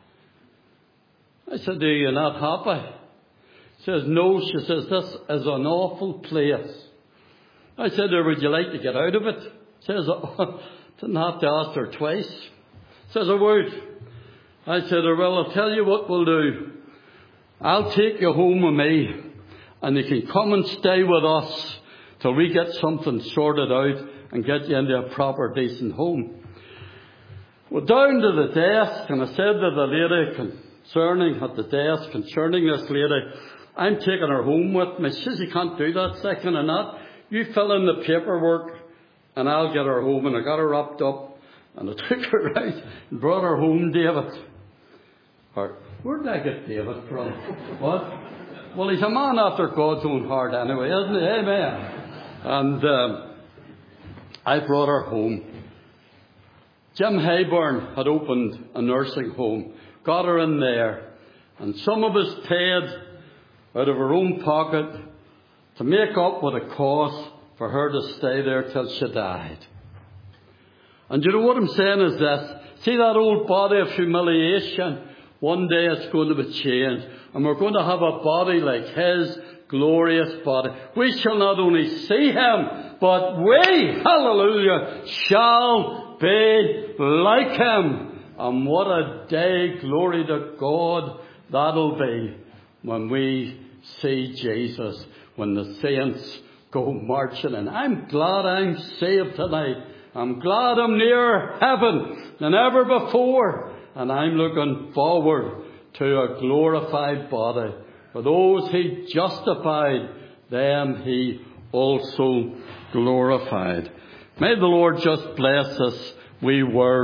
I said, are you not happy? She says, no. She says, this is an awful place. I said to her, would you like to get out of it? She says, oh, didn't have to ask her twice. She says, I would. I said to her, well, I'll tell you what we'll do. I'll take you home with me, and you can come and stay with us till we get something sorted out and get you into a proper, decent home. Well, down to the desk, and I said to the lady concerning this lady, I'm taking her home with me. She says, you can't do that, second and that. You fill in the paperwork, and I'll get her home. And I got her wrapped up, and I took her out and brought her home, David. Where did I get David from? What? Well, he's a man after God's own heart anyway, isn't he? Amen. And I brought her home. Jim Hayburn had opened a nursing home, got her in there, and some of us paid out of her own pocket to make up what it cost for her to stay there till she died. And you know what I'm saying is this. See that old body of humiliation? One day it's going to be changed, and we're going to have a body like his glorious body. We shall not only see him, but we, hallelujah, shall be like him. And what a day, glory to God, that'll be when we see Jesus, when the saints go marching in. I'm glad I'm saved tonight. I'm glad I'm nearer heaven than ever before. And I'm looking forward to a glorified body. For those he justified, them he also glorified. May the Lord just bless us wee word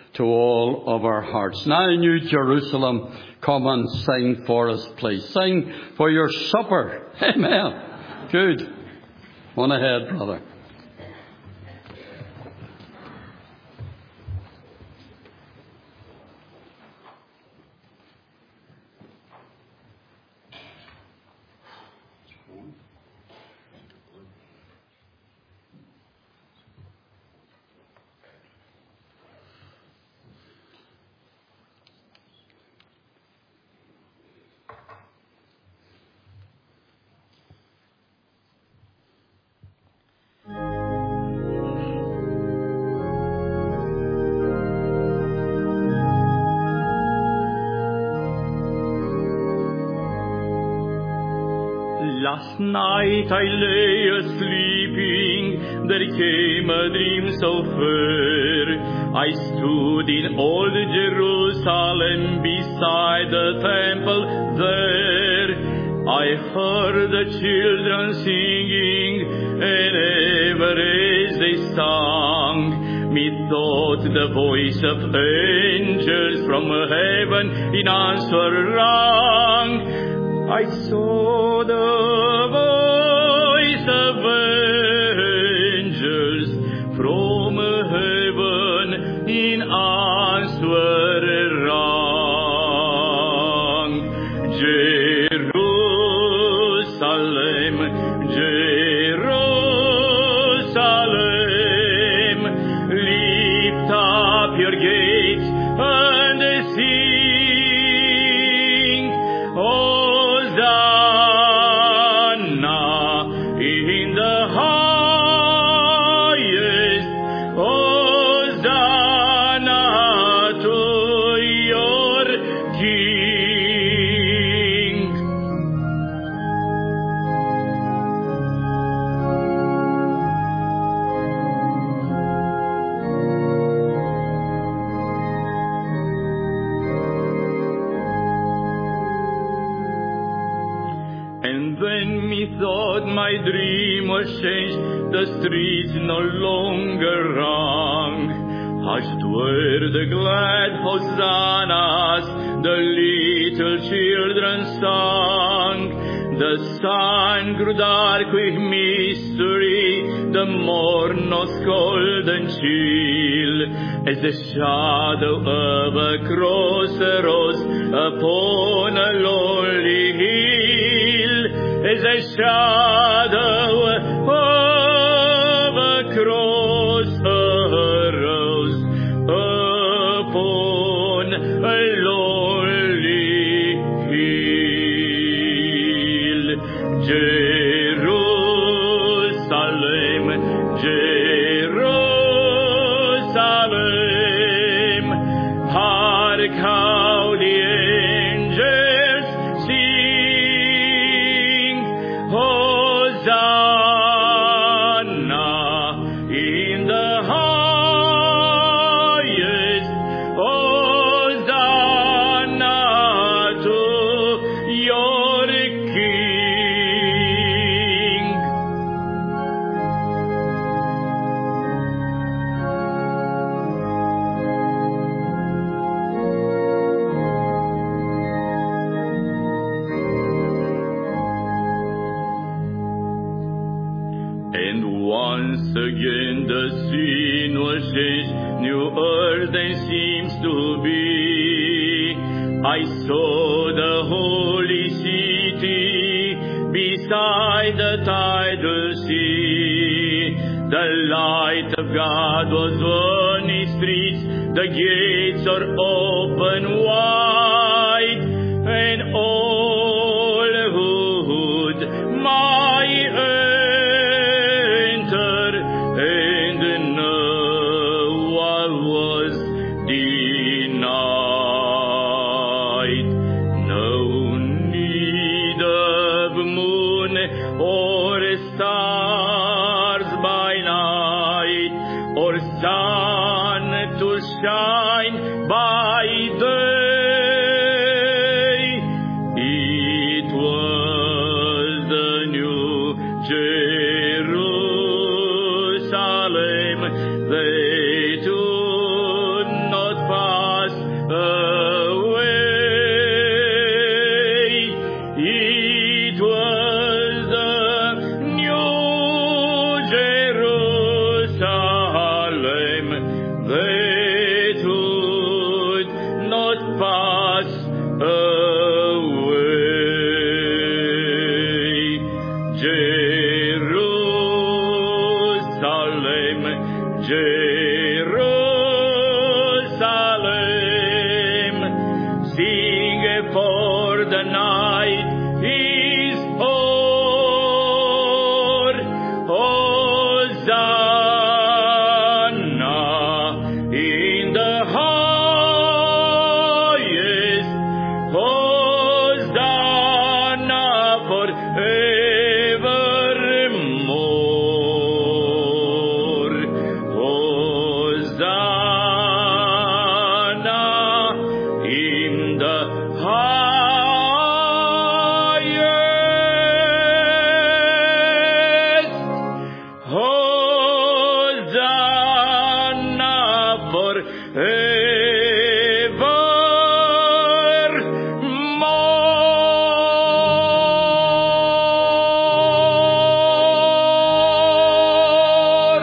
to all of our hearts. Now, New Jerusalem, come and sing for us, please. Sing for your supper. Amen. Good. On ahead, brother. Last night I lay a-sleeping, there came a dream so fair. I stood in old Jerusalem beside the temple there. I heard the children singing, and ever as they sang, methought the voice of angels from heaven in answer rang. I saw the voice of angels from heaven in answer rang. Jerusalem, Jerusalem, lift up your gates and sing. Hosanna in the highest. Hosanna to your King. And when methought my dream was changed, the streets no longer rang. Hushed were the glad hosannas, the little children sang. The sun grew dark with mystery, the morn was cold and chill, as the shadow of a cross arose upon a lonely hill. As a shadow of a cross arose upon a lonely hill. Jerusalem, Jerusalem, hark how the angels sing. Hosanna in the highest. Hosanna to your King. And once again the scene was changed, new earth then seems to be. I saw the holy city beside the tidal sea. The light of God was on its streets, the gates are open wide, and all who would might enter, and no one was denied. No need of moon or stars by night, or sun to shine by day. It was the new Jerusalem. They do not Jerusalem, Jerusalem, sing for the night is o'er. Hosanna in the highest, Hosanna forevermore. Hosanna in the highest, Hosanna forevermore.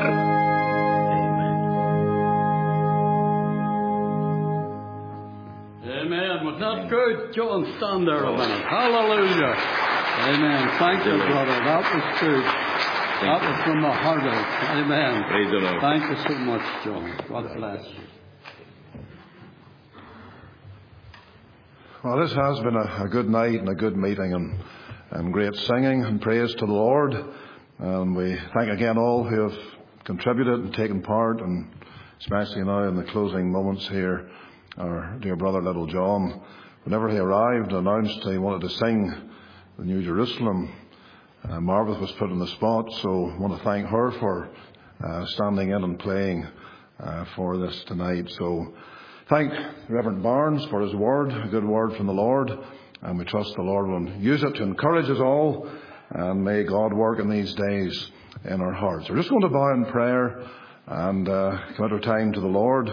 Amen. Was that good? John, stand there a minute. Hallelujah. Amen. Thank you, brother. That was good. That was from the heart out. Amen. Praise the Lord. Thank you so much, John. God bless you. Well, this has been a good night and a good meeting and great singing and praise to the Lord. And we thank again all who have contributed and taken part, and especially now in the closing moments here, our dear brother Little John. Whenever he arrived, announced he wanted to sing the New Jerusalem. Margaret was put on the spot, so I want to thank her for standing in and playing for this tonight. So thank Reverend Barnes for his word, a good word from the Lord, and we trust the Lord will use it to encourage us all, and may God work in these days in our hearts. We're just going to bow in prayer and commit our time to the Lord,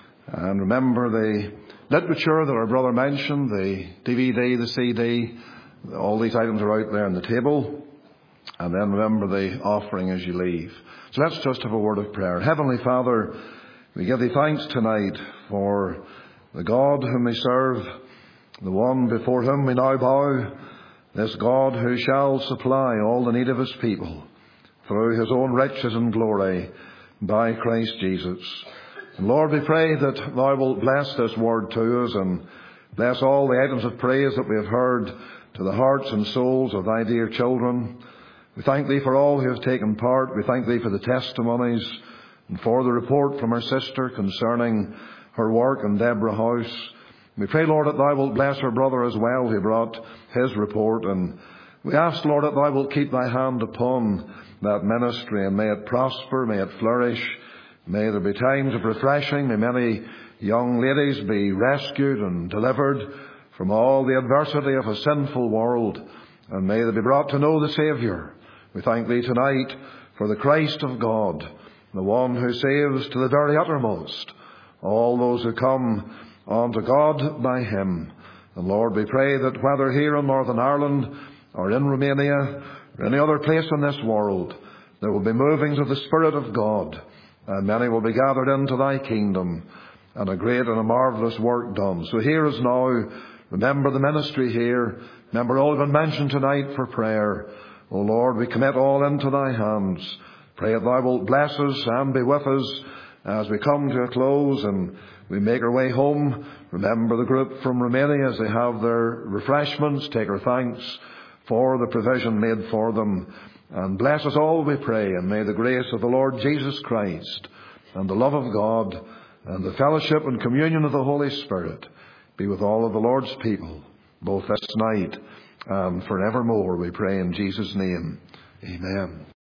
and remember the literature that our brother mentioned, the DVD, the CD, all these items are out there on the table. And then remember the offering as you leave. So let's just have a word of prayer. Heavenly Father, we give thee thanks tonight for the God whom we serve, the one before whom we now bow, this God who shall supply all the need of his people through his own riches and glory by Christ Jesus. And Lord, we pray that thou wilt bless this word to us and bless all the items of praise that we have heard to the hearts and souls of thy dear children. We thank thee for all who have taken part. We thank thee for the testimonies and for the report from our sister concerning her work in Deborah House. We pray, Lord, that thou wilt bless her brother as well who brought his report. And we ask, Lord, that thou wilt keep thy hand upon that ministry, and may it prosper, may it flourish. May there be times of refreshing. May many young ladies be rescued and delivered from all the adversity of a sinful world. And may they be brought to know the Saviour. We thank thee tonight for the Christ of God, the one who saves to the very uttermost all those who come unto God by him. And Lord, we pray that whether here in Northern Ireland or in Romania or any other place in this world, there will be movings of the Spirit of God, and many will be gathered into thy kingdom, and a great and a marvellous work done. So hear us now. Remember the ministry here. Remember all we've been mentioned tonight for prayer. O Lord, we commit all into thy hands. Pray that thou wilt bless us and be with us as we come to a close and we make our way home. Remember the group from Romania as they have their refreshments. Take our thanks for the provision made for them. And bless us all, we pray. And may the grace of the Lord Jesus Christ and the love of God and the fellowship and communion of the Holy Spirit be with all of the Lord's people, both this night and forevermore, we pray in Jesus' name. Amen.